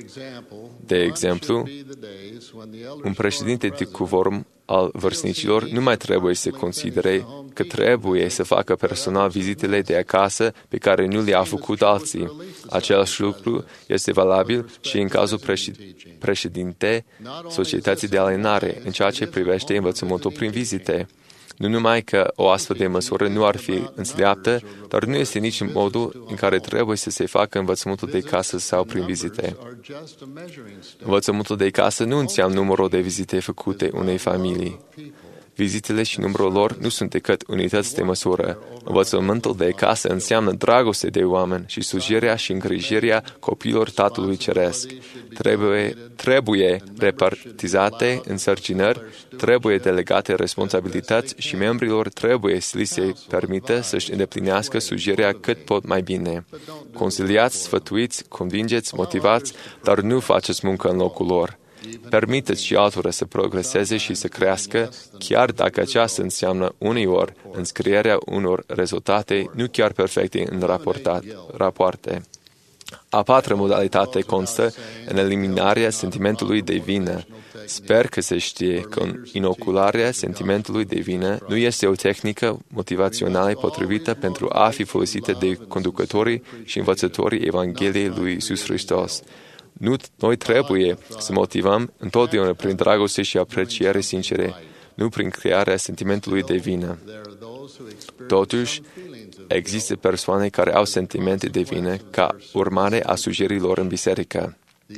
De exemplu, un președinte de cuvorum al vârstnicilor nu mai trebuie să considere că trebuie să facă personal vizitele de acasă pe care nu le-a făcut alții. Același lucru este valabil și în cazul președinte societății de alenare, în ceea ce privește învățământul prin vizite. Nu numai că o astfel de măsură nu ar fi înțeleaptă, dar nu este nici în modul în care trebuie să se facă învățământul de casă sau prin vizite. Învățământul de casă nu înseamnă numărul de vizite făcute unei familii. Vizitele și numărul lor nu sunt decât unități de măsură. Învățământul de casă înseamnă dragoste de oameni și slujirea și îngrijirea copiilor Tatălui Ceresc. Trebuie, trebuie repartizate însărcinări, trebuie delegate responsabilități și membrilor trebuie să li se permită să-și îndeplinească slujirea cât pot mai bine. Consiliați, sfătuiți, convingeți, motivați, dar nu faceți muncă în locul lor. Permiteți și altora să progreseze și să crească, chiar dacă aceasta înseamnă uneori înscrierea unor rezultate nu chiar perfecte în rapoarte. A patra modalitate constă în eliminarea sentimentului de vină. Sper că se știe că inocularea sentimentului de vină nu este o tehnică motivațională potrivită pentru a fi folosită de conducătorii și învățătorii Evangheliei lui Iisus Hristos. Nu, noi trebuie să motivăm întotdeauna prin dragoste și apreciere sincere, nu prin crearea sentimentului de vină. Totuși, există persoane care au sentimente de vină ca urmare a slujirilor în biserică.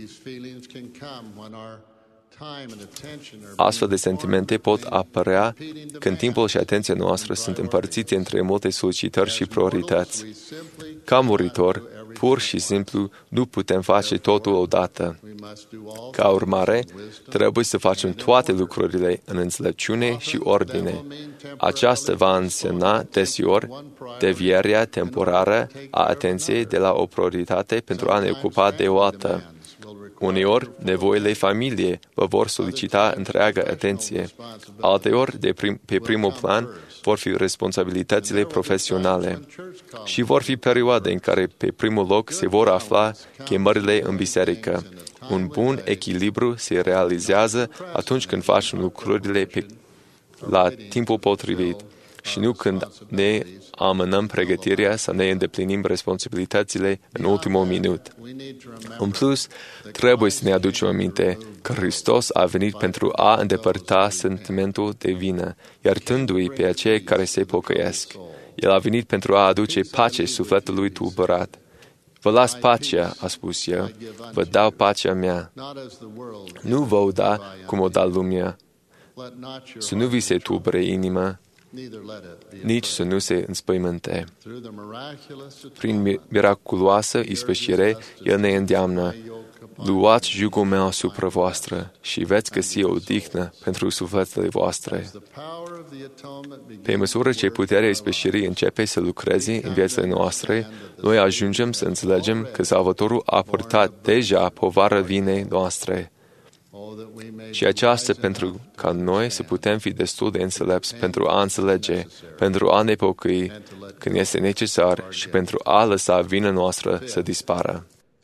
Astfel de sentimente pot apărea când timpul și atenția noastră sunt împărțite între multe solicitări și priorități. Ca muritor, pur și simplu nu putem face totul odată. Ca urmare, trebuie să facem toate lucrurile în înțelepciune și ordine. Aceasta va însemna deseori devierea temporară a atenției de la o prioritate pentru a ne ocupa de o altă. Uneori, nevoile familiei vă vor solicita întreaga atenție. Alteori, de prim, pe primul plan, vor fi responsabilitățile profesionale și vor fi perioade în care pe primul loc se vor afla chemările în biserică. Un bun echilibru se realizează atunci când facem lucrurile pe, la timpul potrivit și nu când ne amânăm pregătirea să ne îndeplinim responsabilitățile în ultimul minut. În plus, trebuie să ne aducem aminte că Hristos a venit pentru a îndepărta sentimentul de vină, iertându-i pe acei care se pocăiesc. El a venit pentru a aduce pace sufletului tulburat. Vă las pacea, a spus El, vă dau pacea mea. Nu vă o da cum o da lumea. Să nu vi se tulbure inima, nici să nu se înspăimânte. Prin miraculoasă ispășire, El ne îndeamnă: luați jugul meu asupra voastră și veți găsi o odihnă pentru sufletele voastre. Pe măsură ce puterea ispășirii începe să lucreze în viețile noastre, noi ajungem să înțelegem că Salvatorul a purtat deja povara vinei noastre. Și aceasta pentru ca noi să putem fi destul de înțelepți pentru a înțelege, pentru a ne pocăi când este necesar și pentru a lăsa vina noastră să dispară.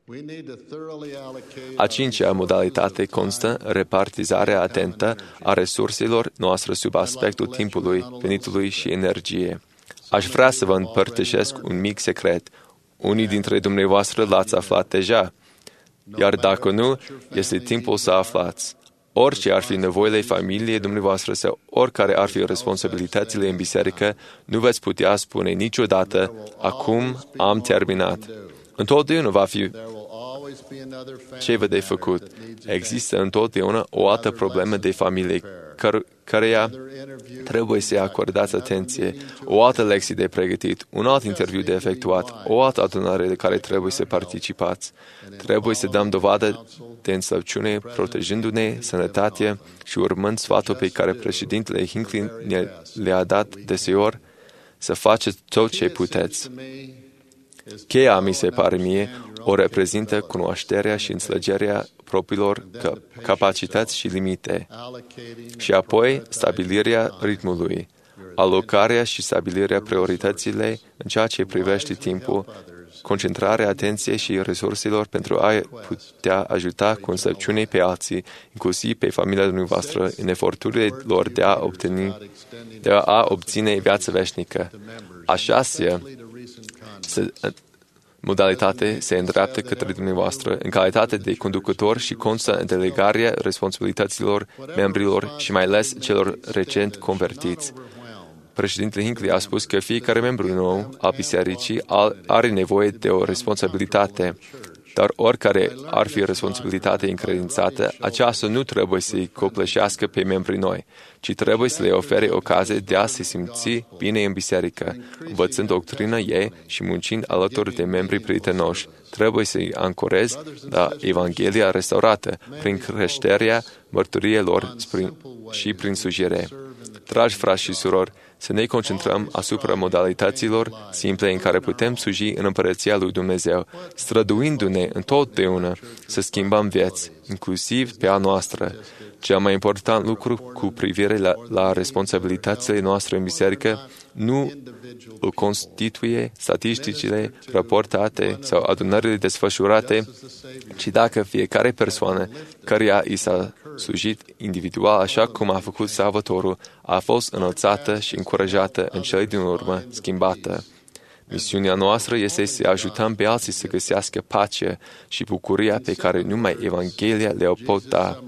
A cincea modalitate constă în repartizarea atentă a resurselor noastre sub aspectul timpului, venitului și energie. Aș vrea să vă împărtășesc un mic secret. Unii dintre dumneavoastră l-ați aflat deja, iar dacă nu, este timpul să aflați. Orice ar fi nevoile familiei dumneavoastră sau oricare ar fi responsabilitățile în biserică, nu veți putea spune niciodată: acum am terminat. Întotdeauna va fi ceva de făcut. Există întotdeauna o altă problemă de familie căreia trebuie să acordați atenție, o altă lecție de pregătit, un alt interviu de efectuat, o altă adunare de care trebuie să participați. Trebuie să dăm dovadă de înțelepciune, protejându-ne sănătatea și urmând sfatul pe care președintele Hinckley le-a dat deseori: să faceți tot ce puteți. Cheia, mi se pare mie, o reprezintă cunoașterea și înțelegerea propriilor capacități și limite, și apoi stabilirea ritmului, alocarea și stabilirea prioritățile în ceea ce privește timpul, concentrarea atenției și resurselor pentru a putea ajuta cu înțelepciune pe alții, inclusiv pe familia dumneavoastră, în eforturile lor de a obține, de a obține viață veșnică. A șasea modalitate se îndreaptă către dumneavoastră în calitate de conducător și constă în delegarea responsabilităților membrilor și mai ales celor recent convertiți. Președintele Hinckley a spus că fiecare membru nou al bisericii are nevoie de o responsabilitate, dar oricare ar fi responsabilitatea încredințată, aceasta nu trebuie să-i copleșească pe membrii noi, ci trebuie să le ofere ocazie de a se simți bine în biserică, învățând doctrina ei și muncind alături de membrii prietenoși. Trebuie să-i ancorezi la Evanghelia restaurată, prin creșterea mărturiei lor și prin slujire. Dragi frați și surori, să ne concentrăm asupra modalităților simple în care putem sluji în Împărăția lui Dumnezeu, străduindu-ne întotdeauna să schimbăm vieți, inclusiv pe a noastră. Cel mai important lucru cu privire la, la responsabilitățile noastre în biserică nu îl constituie statisticile raportate sau adunările desfășurate, ci dacă fiecare persoană căreia i s-a slujit individual așa cum a făcut Salvatorul a fost înălțată și încurajată în cele din urmă schimbată. Misiunea noastră este să ajutăm pe alții să găsească pacea și bucuria pe care numai Evanghelia le-o pot da.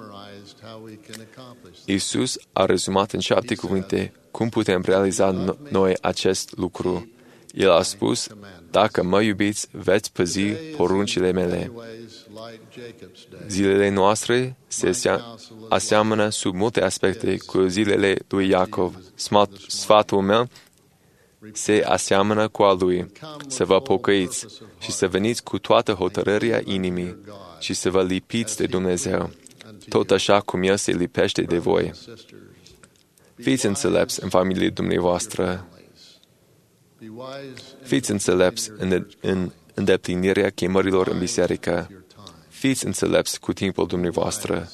Iisus a rezumat în șapte cuvinte cum putem realiza noi acest lucru. El a spus: dacă mă iubiți, veți păzi poruncile mele. Zilele noastre se aseamănă sub multe aspecte cu zilele lui Iacov. Sfatul meu se aseamănă cu al lui: să vă pocăiți și să veniți cu toată hotărârea inimii și să vă lipiți de Dumnezeu, tot așa cum El se lipește de voi. Fiți înțelepți în familie dumneavoastră. Fiți înțelepți în, în îndeplinirea chemărilor în biserică. Fiți înțelepți cu timpul dumneavoastră.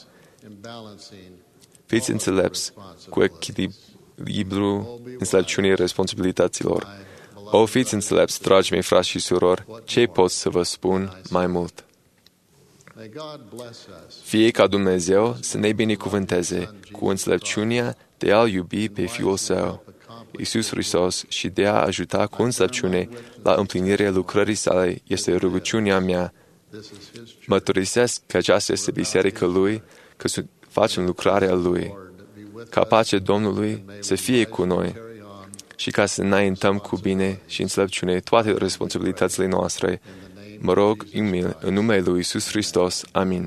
Fiți înțelepți cu echilibru înțelepciunii responsabilităților. O, fiți înțelepți, dragi mei frați și surori, ce pot să vă spun mai mult? Fie ca Dumnezeu să ne binecuvânteze cu înțelepciunea de a-L iubi pe Fiul Său, Iisus Hristos, și de a ajuta cu înțelepciune la împlinirea lucrării Sale, este rugăciunea mea. Mărturisesc că aceasta este biserica Lui, că facem lucrarea Lui. Ca pacea Domnului să fie cu noi și ca să înaintăm cu bine și înțelepciune toate responsabilitățile noastre. Mă rog în numele lui Iisus Hristos. Amin.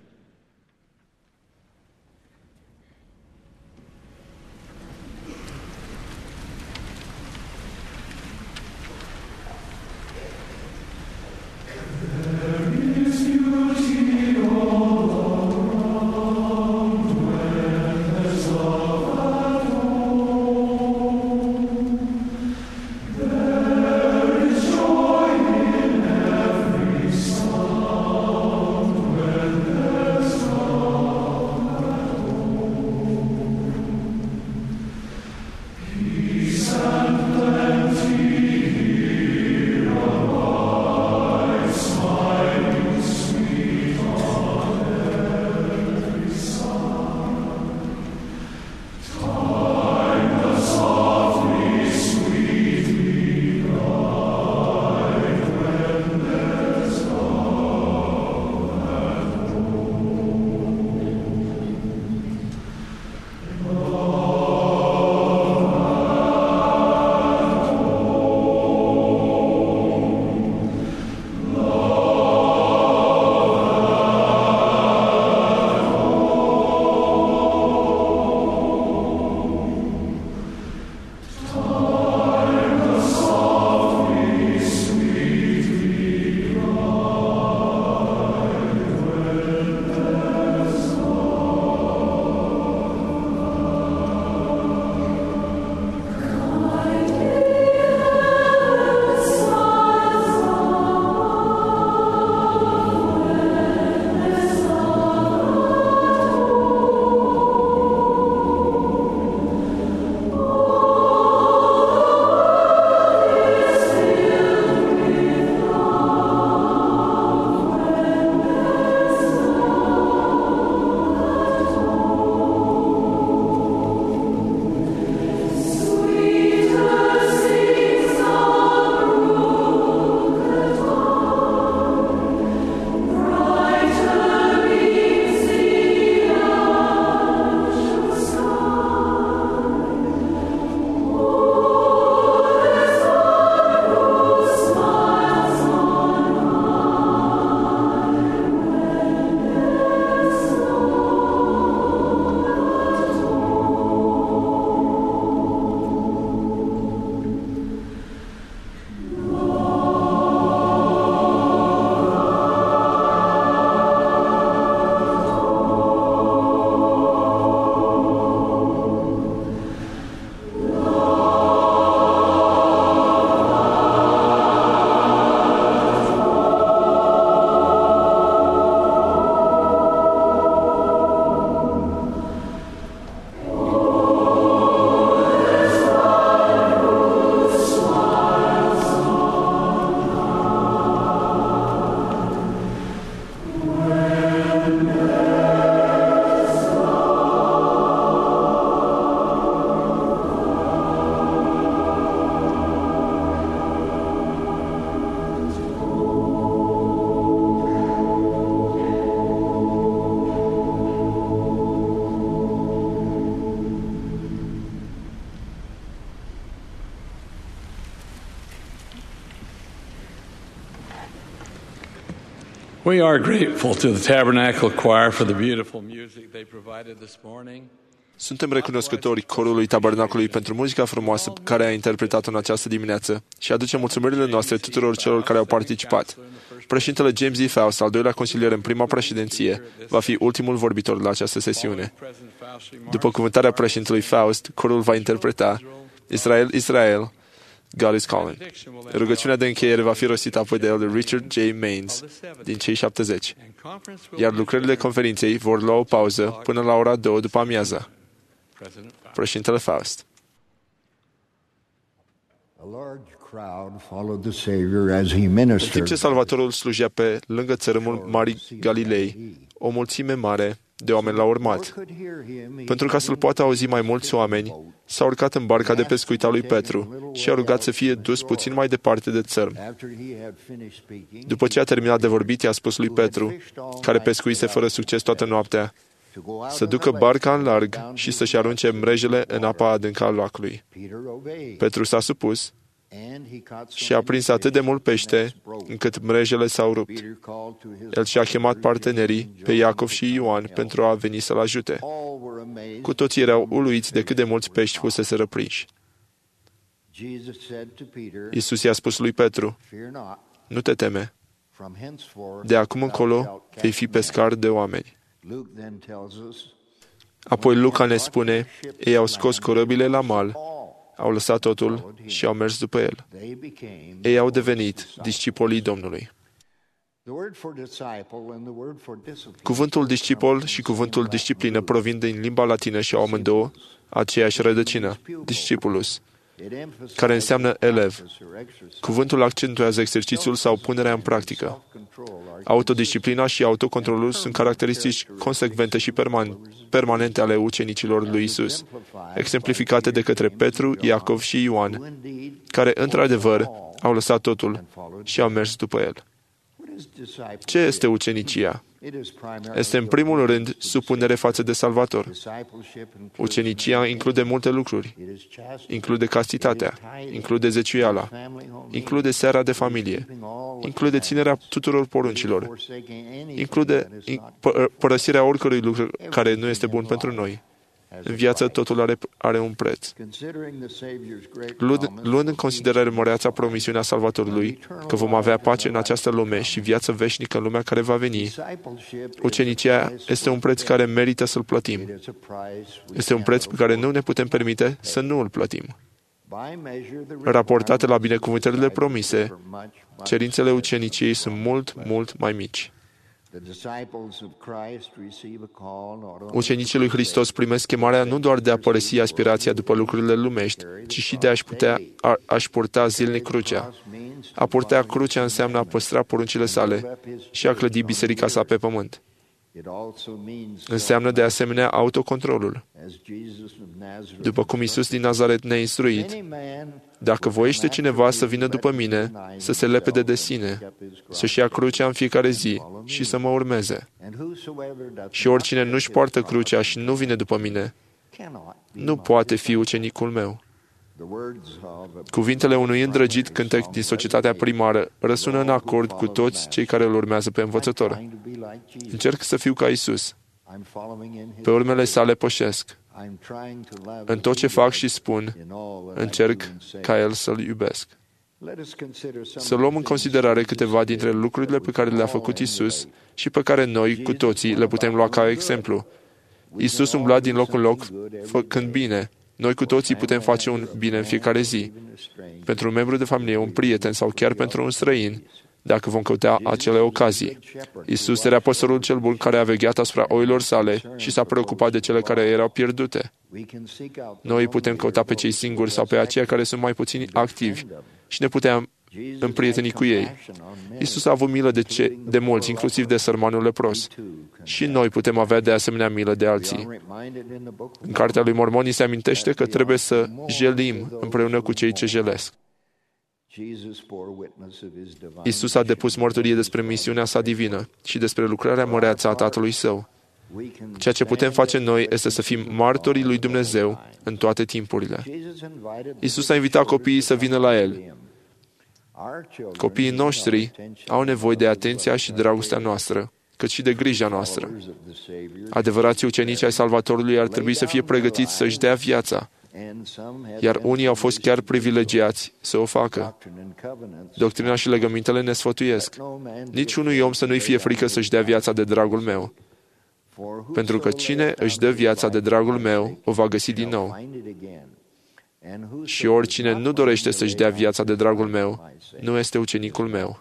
We are grateful to the Tabernacle Choir for the beautiful music they provided this morning. Suntem recunoscători corului Tabernacului pentru muzica frumoasă care a interpretat-o în această dimineață și aducem mulțumirile noastre tuturor celor care au participat. Președintele James E. Faust, al doilea consilier în prima președinție, va fi ultimul vorbitor la această sesiune. După cuvântarea președintelui Faust, corul va interpreta Israel, Israel, God is Calling. Rugăciunea de încheiere va fi rostită apoi de Elder Richard J. Maines din cei șaptezeci, iar lucrările conferinței vor lua o pauză până la ora două după amiază. Președintele Faust. În timp ce Salvatorul slujea pe lângă țărâmul Marii Galilei, o mulțime mare de oameni l-au urmat. Pentru ca să-l poată auzi mai mulți oameni, s-a urcat în barca de pescuit a lui Petru și a rugat să fie dus puțin mai departe de țărm. După ce a terminat de vorbit, i-a spus lui Petru, care pescuise fără succes toată noaptea, să ducă barca în larg și să-și arunce mrejele în apa adâncă a lacului. Petru s-a supus și a prins atât de mult pește, încât mrejele s-au rupt. El și-a chemat partenerii, pe Iacov și Ioan, pentru a veni să-l ajute. Cu toții erau uluiți de cât de mulți pești fusese răprinși. Iisus i-a spus lui Petru, nu te teme, de acum încolo vei fi pescar de oameni. Apoi Luca ne spune, ei au scos corăbile la mal, au lăsat totul și au mers după el. Ei au devenit discipolii Domnului. Cuvântul discipol și cuvântul disciplină provin din limba latină și au amândouă aceeași rădăcină, discipulus, care înseamnă elev. Cuvântul accentuează exercițiul sau punerea în practică. Autodisciplina și autocontrolul sunt caracteristici consecvente și perman- permanente ale ucenicilor lui Isus, exemplificate de către Petru, Iacov și Ioan, care, într-adevăr, au lăsat totul și au mers după el. Ce este ucenicia? Este, în primul rând, supunere față de Salvator. Ucenicia include multe lucruri. Include castitatea, include zeciuiala, include seara de familie, include ținerea tuturor poruncilor, include părăsirea oricărui lucru care nu este bun pentru noi. În viață totul are, are un preț. Luând, luând în considerare măreața promisiunea Salvatorului, că vom avea pace în această lume și viață veșnică în lumea care va veni, ucenicia este un preț care merită să-l plătim. Este un preț pe care nu ne putem permite să nu îl plătim. Raportate la binecuvântările promise, cerințele uceniciei sunt mult, mult mai mici. Ucenicii lui Hristos primesc chemarea nu doar de a părăsi aspirația după lucrurile lumești, ci și de a-și putea, a, a-și purta zilnic crucea. A purta crucea înseamnă a păstra poruncile sale și a clădi biserica sa pe pământ. Înseamnă de asemenea autocontrolul. După cum Iisus din Nazaret ne-a instruit, dacă voiește cineva să vină după mine, să se lepede de sine, să-și ia crucea în fiecare zi și să mă urmeze. Și oricine nu-și poartă crucea și nu vine după mine, nu poate fi ucenicul meu. Cuvintele unui îndrăgit cântec din societatea primară răsună în acord cu toți cei care îl urmează pe învățător. Încerc să fiu ca Iisus. Pe urmele sale pășesc. În tot ce fac și spun, încerc ca El să-L iubesc. Să luăm în considerare câteva dintre lucrurile pe care le-a făcut Iisus și pe care noi, cu toții, le putem lua ca exemplu. Iisus umbla din loc în loc, făcând bine. Noi cu toții putem face un bine în fiecare zi. Pentru un membru de familie, un prieten sau chiar pentru un străin, dacă vom căuta acele ocazii. Iisus era păstorul cel bun care a vegheat asupra oilor sale și s-a preocupat de cele care erau pierdute. Noi putem căuta pe cei singuri sau pe aceia care sunt mai puțin activi și ne putem împrieteni cu ei. Iisus a avut milă de, ce, de mulți, inclusiv de sărmanul lepros. Și noi putem avea de asemenea milă de alții. În Cartea lui Mormoni se amintește că trebuie să jelim împreună cu cei ce jelesc. Iisus a depus mărturie despre misiunea sa divină și despre lucrarea măreață a Tatălui Său. Ceea ce putem face noi este să fim martorii lui Dumnezeu în toate timpurile. Iisus a invitat copiii să vină la El. Copiii noștri au nevoie de atenția și dragostea noastră, cât și de grija noastră. Adevărații ucenici ai Salvatorului ar trebui să fie pregătiți să-și dea viața, iar unii au fost chiar privilegiați să o facă. Doctrina și legămintele ne sfătuiesc. Niciunui om să nu-i fie frică să-și dea viața de dragul meu, pentru că cine își dă viața de dragul meu, o va găsi din nou. Și oricine nu dorește să-și dea viața de dragul meu, nu este ucenicul meu.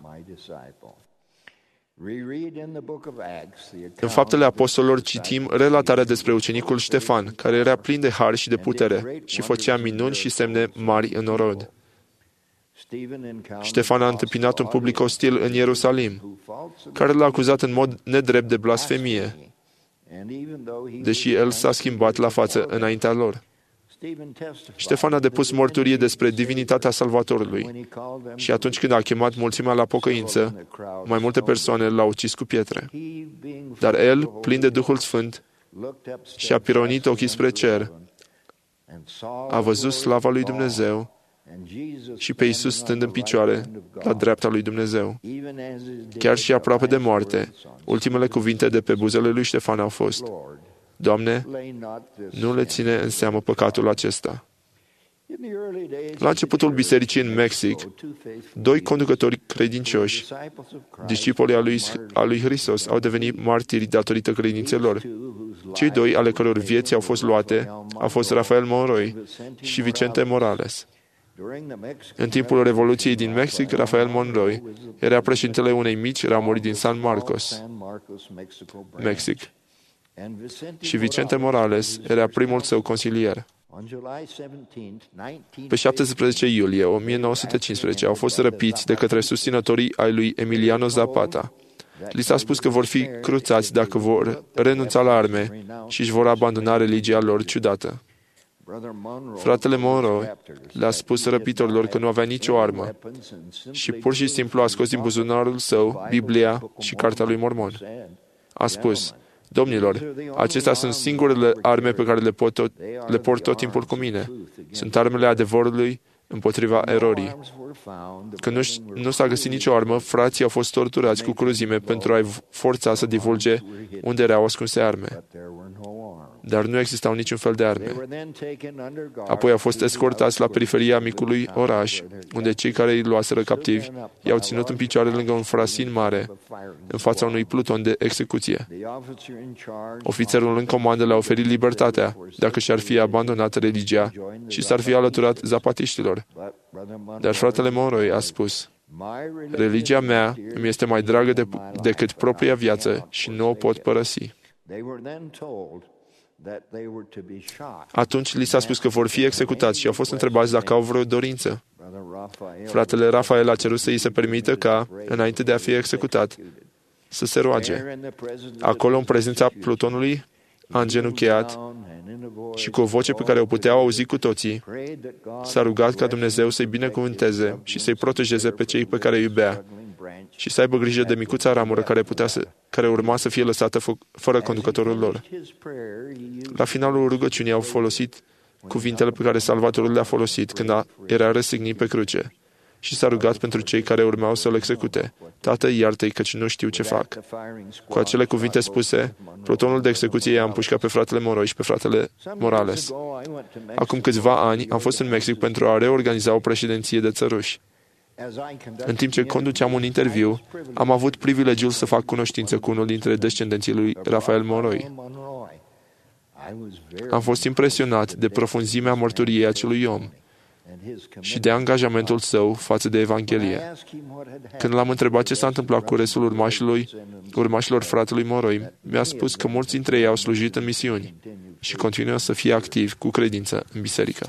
În Faptele Apostolilor citim relatarea despre ucenicul Ștefan, care era plin de har și de putere și făcea minuni și semne mari în orod. Ștefan a întâmpinat un public ostil în Ierusalim, care l-a acuzat în mod nedrept de blasfemie, deși el s-a schimbat la față înaintea lor. Ștefan a depus mărturie despre divinitatea Salvatorului și atunci când a chemat mulțimea la pocăință, mai multe persoane l-au ucis cu pietre. Dar el, plin de Duhul Sfânt, și a pironit ochii spre cer. A văzut slava lui Dumnezeu și pe Iisus stând în picioare la dreapta lui Dumnezeu. Chiar și aproape de moarte, ultimele cuvinte de pe buzele lui Ștefan au fost: Doamne, nu le ține în seamă păcatul acesta. La începutul bisericii în Mexic, doi conducători credincioși, discipolii al lui, al lui Hristos, au devenit martiri datorită credinței lor. Cei doi, ale căror vieți au fost luate, au fost Rafael Monroy și Vicente Morales. În timpul Revoluției din Mexic, Rafael Monroy era președintele unei mici ramuri din San Marcos, Mexic, și Vicente Morales era primul său consilier. Pe șaptesprezece iulie o mie nouă sute cincisprezece au fost răpiți de către susținătorii ai lui Emiliano Zapata. Li s-a spus că vor fi cruțați dacă vor renunța la arme și își vor abandona religia lor ciudată. Fratele Monroe le-a spus răpitorilor că nu avea nicio armă și pur și simplu a scos din buzunarul său Biblia și Cartea lui Mormon. A spus: Domnilor, acestea sunt singurele arme pe care le, pot tot, le port tot timpul cu mine. Sunt armele adevărului împotriva erorii. Când nu, nu s-a găsit nicio armă, frații au fost torturați cu cruzime pentru a-i forța să divulge unde erau ascunse arme. Dar nu existau niciun fel de arme. Apoi au fost escortați la periferia micului oraș, unde cei care îi luaseră captivi i-au ținut în picioare lângă un frasin mare, în fața unui pluton de execuție. Ofițerul în comandă le-a oferit libertatea dacă și-ar fi abandonat religia și s-ar fi alăturat zapatiștilor. Dar fratele Monroe a spus: religia mea îmi este mai dragă de, decât propria viață și nu o pot părăsi. Atunci li s-a spus că vor fi executați și au fost întrebați dacă au vreo dorință. Fratele Rafael a cerut să îi se permită ca, înainte de a fi executat, să se roage. Acolo, în prezența plutonului, a îngenunchiat și cu o voce pe care o puteau auzi cu toții, s-a rugat ca Dumnezeu să-i binecuvânteze și să-i protejeze pe cei pe care îi iubea și să aibă grijă de micuța ramură care, putea să, care urma să fie lăsată f- fără conducătorul lor. La finalul rugăciunii au folosit cuvintele pe care Salvatorul le-a folosit când a, era răstignit pe cruce și s-a rugat pentru cei care urmau să-l execute. Tată, iartă-i căci nu știu ce fac. Cu acele cuvinte spuse, plutonul de execuție i-a împușcat pe fratele Monroe și pe fratele Morales. Acum câțiva ani am fost în Mexic pentru a reorganiza o președinție de țăruși. În timp ce conduceam un interviu, am avut privilegiul să fac cunoștință cu unul dintre descendenții lui Rafael Monroe. Am fost impresionat de profunzimea mărturiei acelui om și de angajamentul său față de Evanghelie. Când l-am întrebat ce s-a întâmplat cu restul urmașilor, urmașilor fratelui Monroe, mi-a spus că mulți dintre ei au slujit în misiuni și continuă să fie activi cu credință în biserică.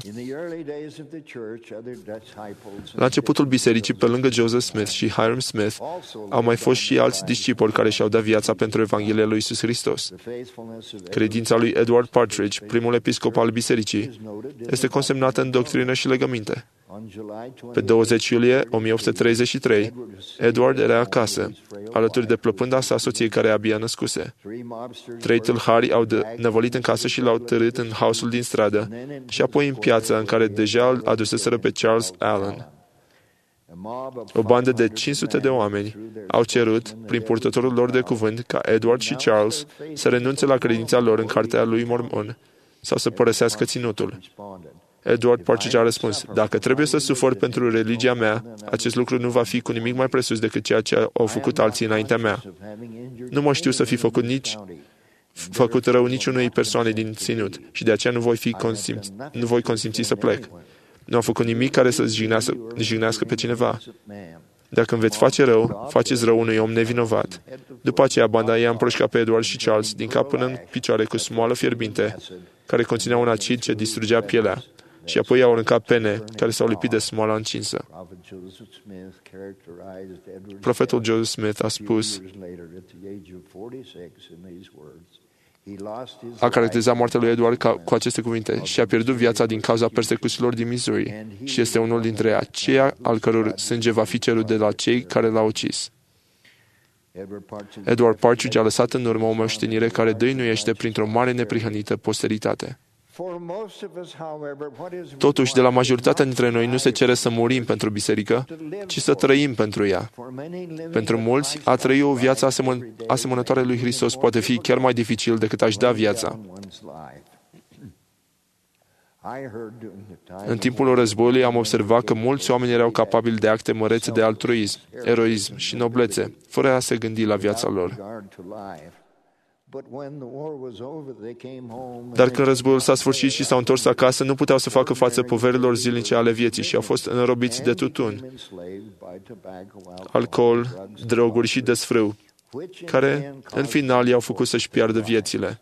La începutul bisericii, pe lângă Joseph Smith și Hiram Smith, au mai fost și alți discipoli care și-au dat viața pentru Evanghelia lui Iisus Hristos. Credința lui Edward Partridge, primul episcop al bisericii, este consemnată în doctrină și legăminte. Pe douăzeci iulie o mie opt sute treizeci și trei, Edward era acasă, alături de plăpânda sa soției care abia născuse. Trei tâlhari au năvălit în casă și l-au târât în hausul din stradă și apoi în piața în care deja îl aduseseră pe Charles Allen. O bandă de cinci sute de oameni au cerut, prin purtătorul lor de cuvânt, ca Edward și Charles să renunțe la credința lor în Cartea lui Mormon sau să părăsească ținutul. Edward Partridge a răspuns: dacă trebuie să sufăr pentru religia mea, acest lucru nu va fi cu nimic mai presus decât ceea ce au făcut alții înaintea mea. Nu mă știu să fi făcut nici făcut rău niciunei persoane din ținut și de aceea nu voi, fi consimți, nu voi consimți să plec. Nu am făcut nimic care să jignească, jignească pe cineva. Dacă îmi veți face rău, faceți rău unui om nevinovat. După aceea, banda i-a împrășcat pe Edward și Charles din cap până în picioare cu smoală fierbinte, care conținea un acid ce distrugea pielea, și apoi i-au aruncat pene care s-au lipit de smoala încinsă. Profetul Joseph Smith a spus, a caracterizat moartea lui Edward ca, cu aceste cuvinte: și a pierdut viața din cauza persecuțiilor din Missouri și este unul dintre aceia al căror sânge va fi cerut de la cei care l-au ucis. Edward Partridge a lăsat în urmă o moștenire care dăinuiește printr-o mare neprihănită posteritate. Totuși, de la majoritatea dintre noi nu se cere să murim pentru biserică, ci să trăim pentru ea. Pentru mulți, a trăi o viață asemăn- asemănătoare lui Hristos poate fi chiar mai dificil decât a-și da viața. În timpul războiului am observat că mulți oameni erau capabili de acte mărețe de altruism, eroism și noblețe, fără a se gândi la viața lor. Dar când războiul s-a sfârșit și s-au întors acasă, nu puteau să facă față poverilor zilnice ale vieții și au fost înrobiți de tutun, alcool, droguri și desfrâu, care, în final, i-au făcut să-și piardă viețile.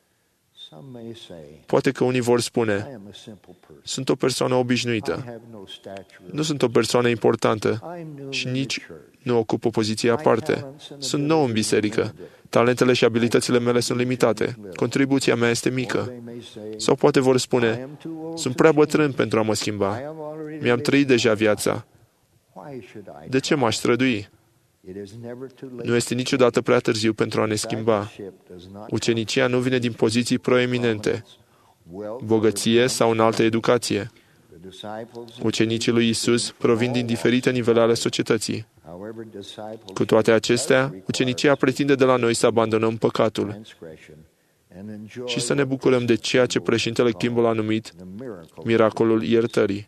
Poate că unii vor spune, sunt o persoană obișnuită, nu sunt o persoană importantă și nici nu ocup o poziție aparte. Sunt nou în biserică, talentele și abilitățile mele sunt limitate, contribuția mea este mică. Sau poate vor spune, sunt prea bătrân pentru a mă schimba, mi-am trăit deja viața, de ce m-aș strădui? Nu este niciodată prea târziu pentru a ne schimba. Ucenicia nu vine din poziții proeminente, bogăție sau înaltă educație. Ucenicii lui Isus provin din diferite nivele ale societății. Cu toate acestea, ucenicia pretinde de la noi să abandonăm păcatul și să ne bucurăm de ceea ce președintele Kimball a numit miracolul iertării.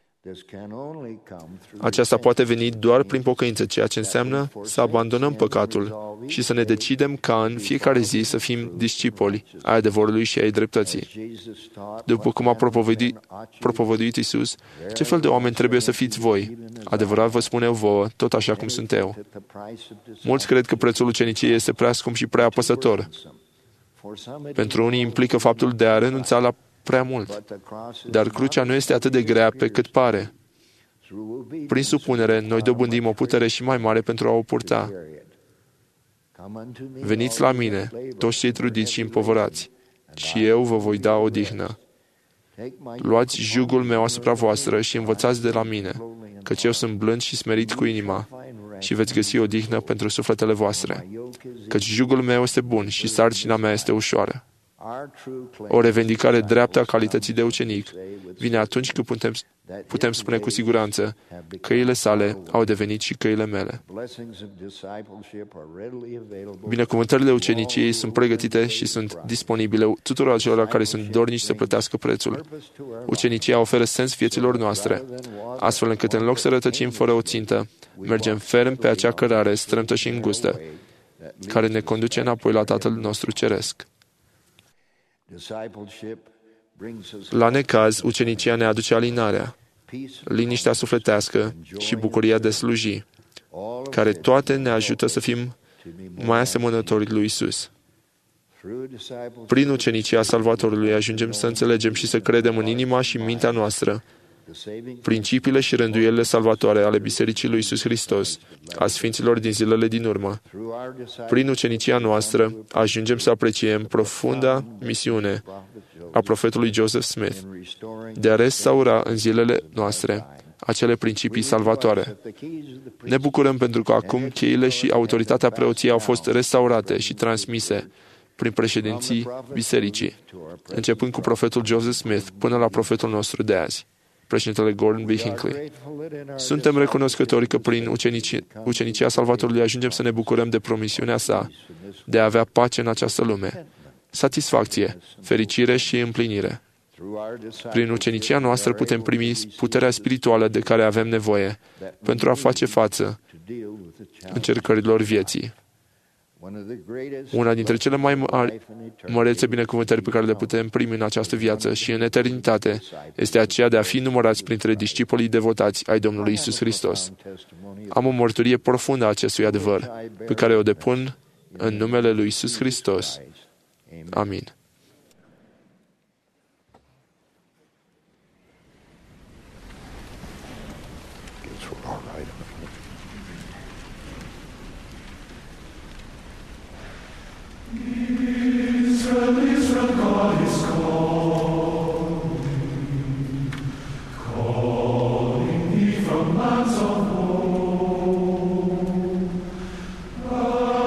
Aceasta poate veni doar prin pocăință, ceea ce înseamnă să abandonăm păcatul și să ne decidem ca în fiecare zi să fim discipoli ai adevărului și ai dreptății. După cum a propovăduit, propovăduit Iisus, ce fel de oameni trebuie să fiți voi? Adevărat vă spun eu vouă, tot așa cum sunt eu. Mulți cred că prețul uceniciei este prea scump și prea apăsător. Pentru unii implică faptul de a renunța la prea mult. Dar crucea nu este atât de grea pe cât pare. Prin supunere, noi dobândim o putere și mai mare pentru a o purta. Veniți la mine, toți cei trudiți și împovărați, și eu vă voi da odihnă. Luați jugul meu asupra voastră și învățați de la mine, căci eu sunt blând și smerit cu inima, și veți găsi odihnă pentru sufletele voastre. Căci jugul meu este bun și sarcina mea este ușoară. O revendicare dreaptă a calității de ucenic vine atunci când putem, putem spune cu siguranță, căile sale au devenit și căile mele. Binecuvântările uceniciei sunt pregătite și sunt disponibile tuturor acelora care sunt dornici să plătească prețul. Ucenicia oferă sens vieților noastre, astfel încât în loc să rătăcim fără o țintă, mergem ferm pe acea cărare strâmtă și îngustă, care ne conduce înapoi la Tatăl nostru Ceresc. La necaz, ucenicia ne aduce alinarea, liniștea sufletească și bucuria de sluji, care toate ne ajută să fim mai asemănători lui Isus. Prin ucenicia Salvatorului ajungem să înțelegem și să credem în inima și mintea noastră principiile și rânduielile salvatoare ale Bisericii lui Isus Hristos, a Sfinților din zilele din urmă. Prin ucenicia noastră ajungem să apreciem profunda misiune a profetului Joseph Smith de a restaura în zilele noastre acele principii salvatoare. Ne bucurăm pentru că acum cheile și autoritatea preoției au fost restaurate și transmise prin președinții bisericii, începând cu profetul Joseph Smith până la profetul nostru de azi, președintele Gordon B. Hinckley. Suntem recunoscători că prin ucenicia, ucenicia Salvatorului ajungem să ne bucurăm de promisiunea sa de a avea pace în această lume, satisfacție, fericire și împlinire. Prin ucenicia noastră putem primi puterea spirituală de care avem nevoie pentru a face față încercărilor vieții. Una dintre cele mai mari, mărețe binecuvântări pe care le putem primi în această viață și în eternitate este aceea de a fi numărați printre discipolii devotați ai Domnului Isus Hristos. Am o mărturie profundă a acestui adevăr, pe care o depun în numele lui Isus Hristos. Amin. Israel, Israel, God is calling, calling thee from lands of old.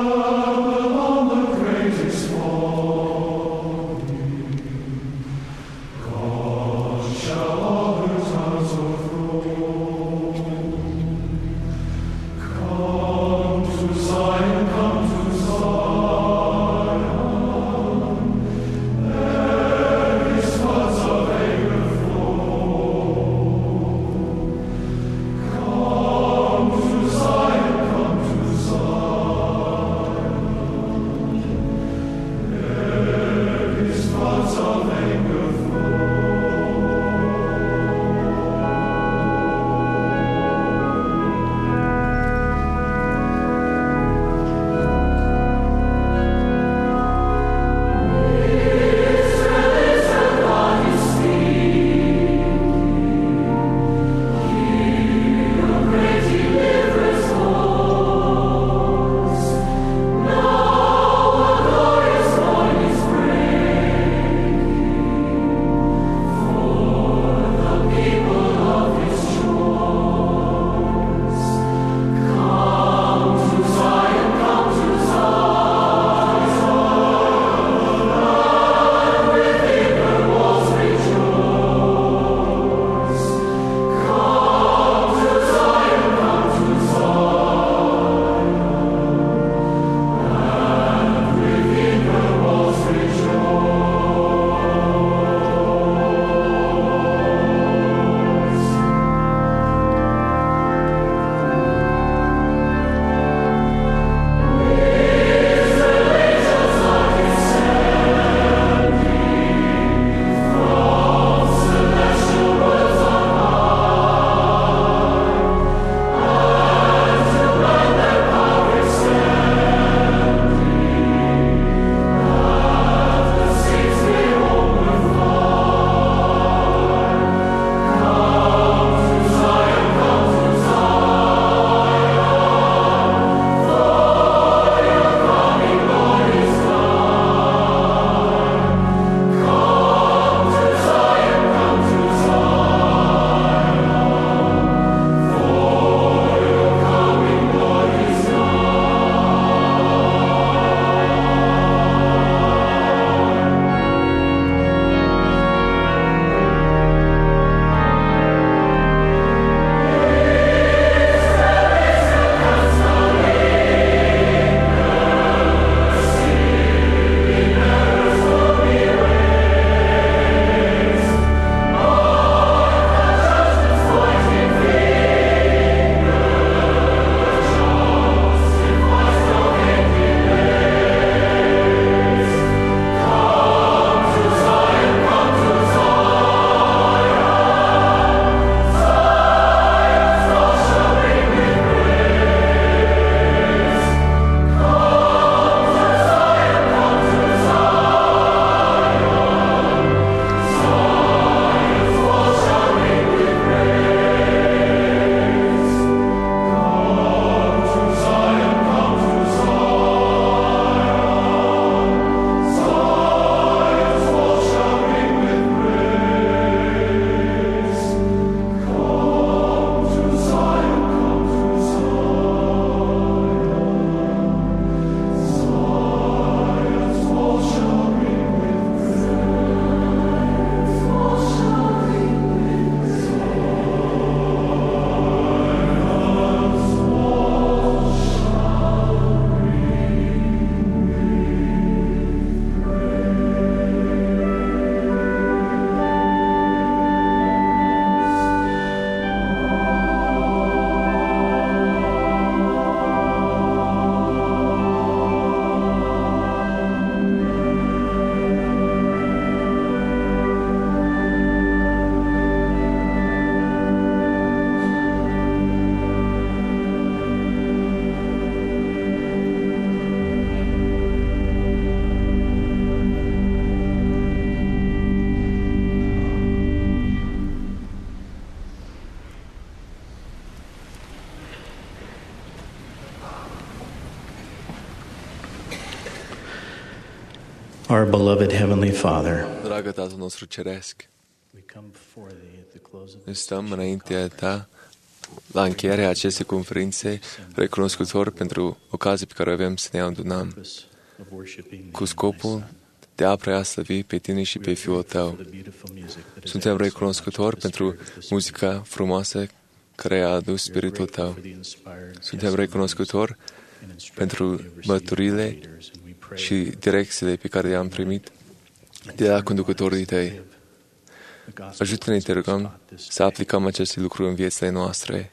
Our beloved Heavenly Father, Dragă Tatăl nostru Ceresc, we come before Thee at the close of ne this stăm înaintea Ta la încheierea acestei conferințe, recunoscători pentru ocazia pe care o avem să ne adunăm, purpose of worshiping cu scopul de a prea slăvi pe Tine și pe Fiul Tău. Suntem recunoscători pentru muzica frumoasă care a adus Spiritul Tău. Suntem recunoscători pentru mărturile și direcțiile pe care le-am primit de la conducătorii Tăi. Ajută-ne, te rugăm, să aplicăm aceste lucruri în viețile noastre.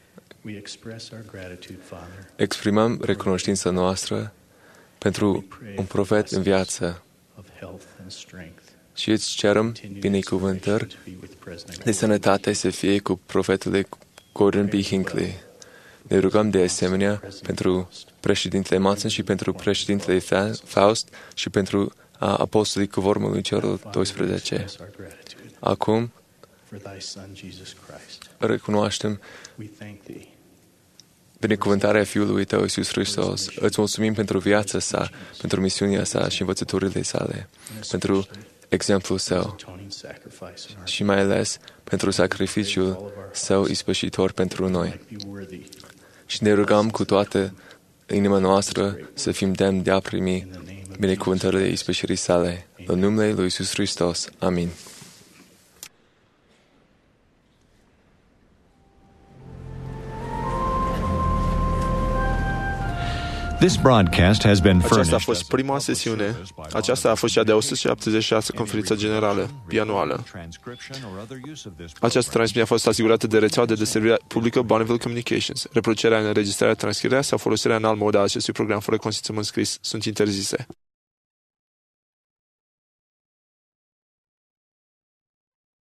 Exprimăm recunoștința noastră pentru un profet în viață și îți cerem binecuvântări de sănătate să fie cu profetele Gordon B. Hinckley. Ne rugăm de asemenea pentru președintele Matson și pentru președintele Faust și pentru apostolii Cuvormului celor doisprezece. Acum recunoaștem binecuvântarea Fiului Tău, Iisus Hristos. Îți mulțumim pentru viața sa, pentru misiunea sa și învățăturile sale, pentru exemplul său și mai ales pentru sacrificiul său ispășitor pentru noi. Și ne rugăm cu toată inima noastră să fim demni de a primi binecuvântările ispășirii sale. În numele lui Iisus Hristos. Amin. This broadcast has been Aceasta a furnished. fost prima sesiune. Aceasta a fost cea de o sută șaptezeci și șasea conferință generală bianuală. Această transmisie a fost asigurată de rețeaua de deservire publică Bonneville Communications. Reproducerea, înregistrarea, transcrierea sau folosirea în alt mod a acestui program fără consimțământ scris sunt interzise.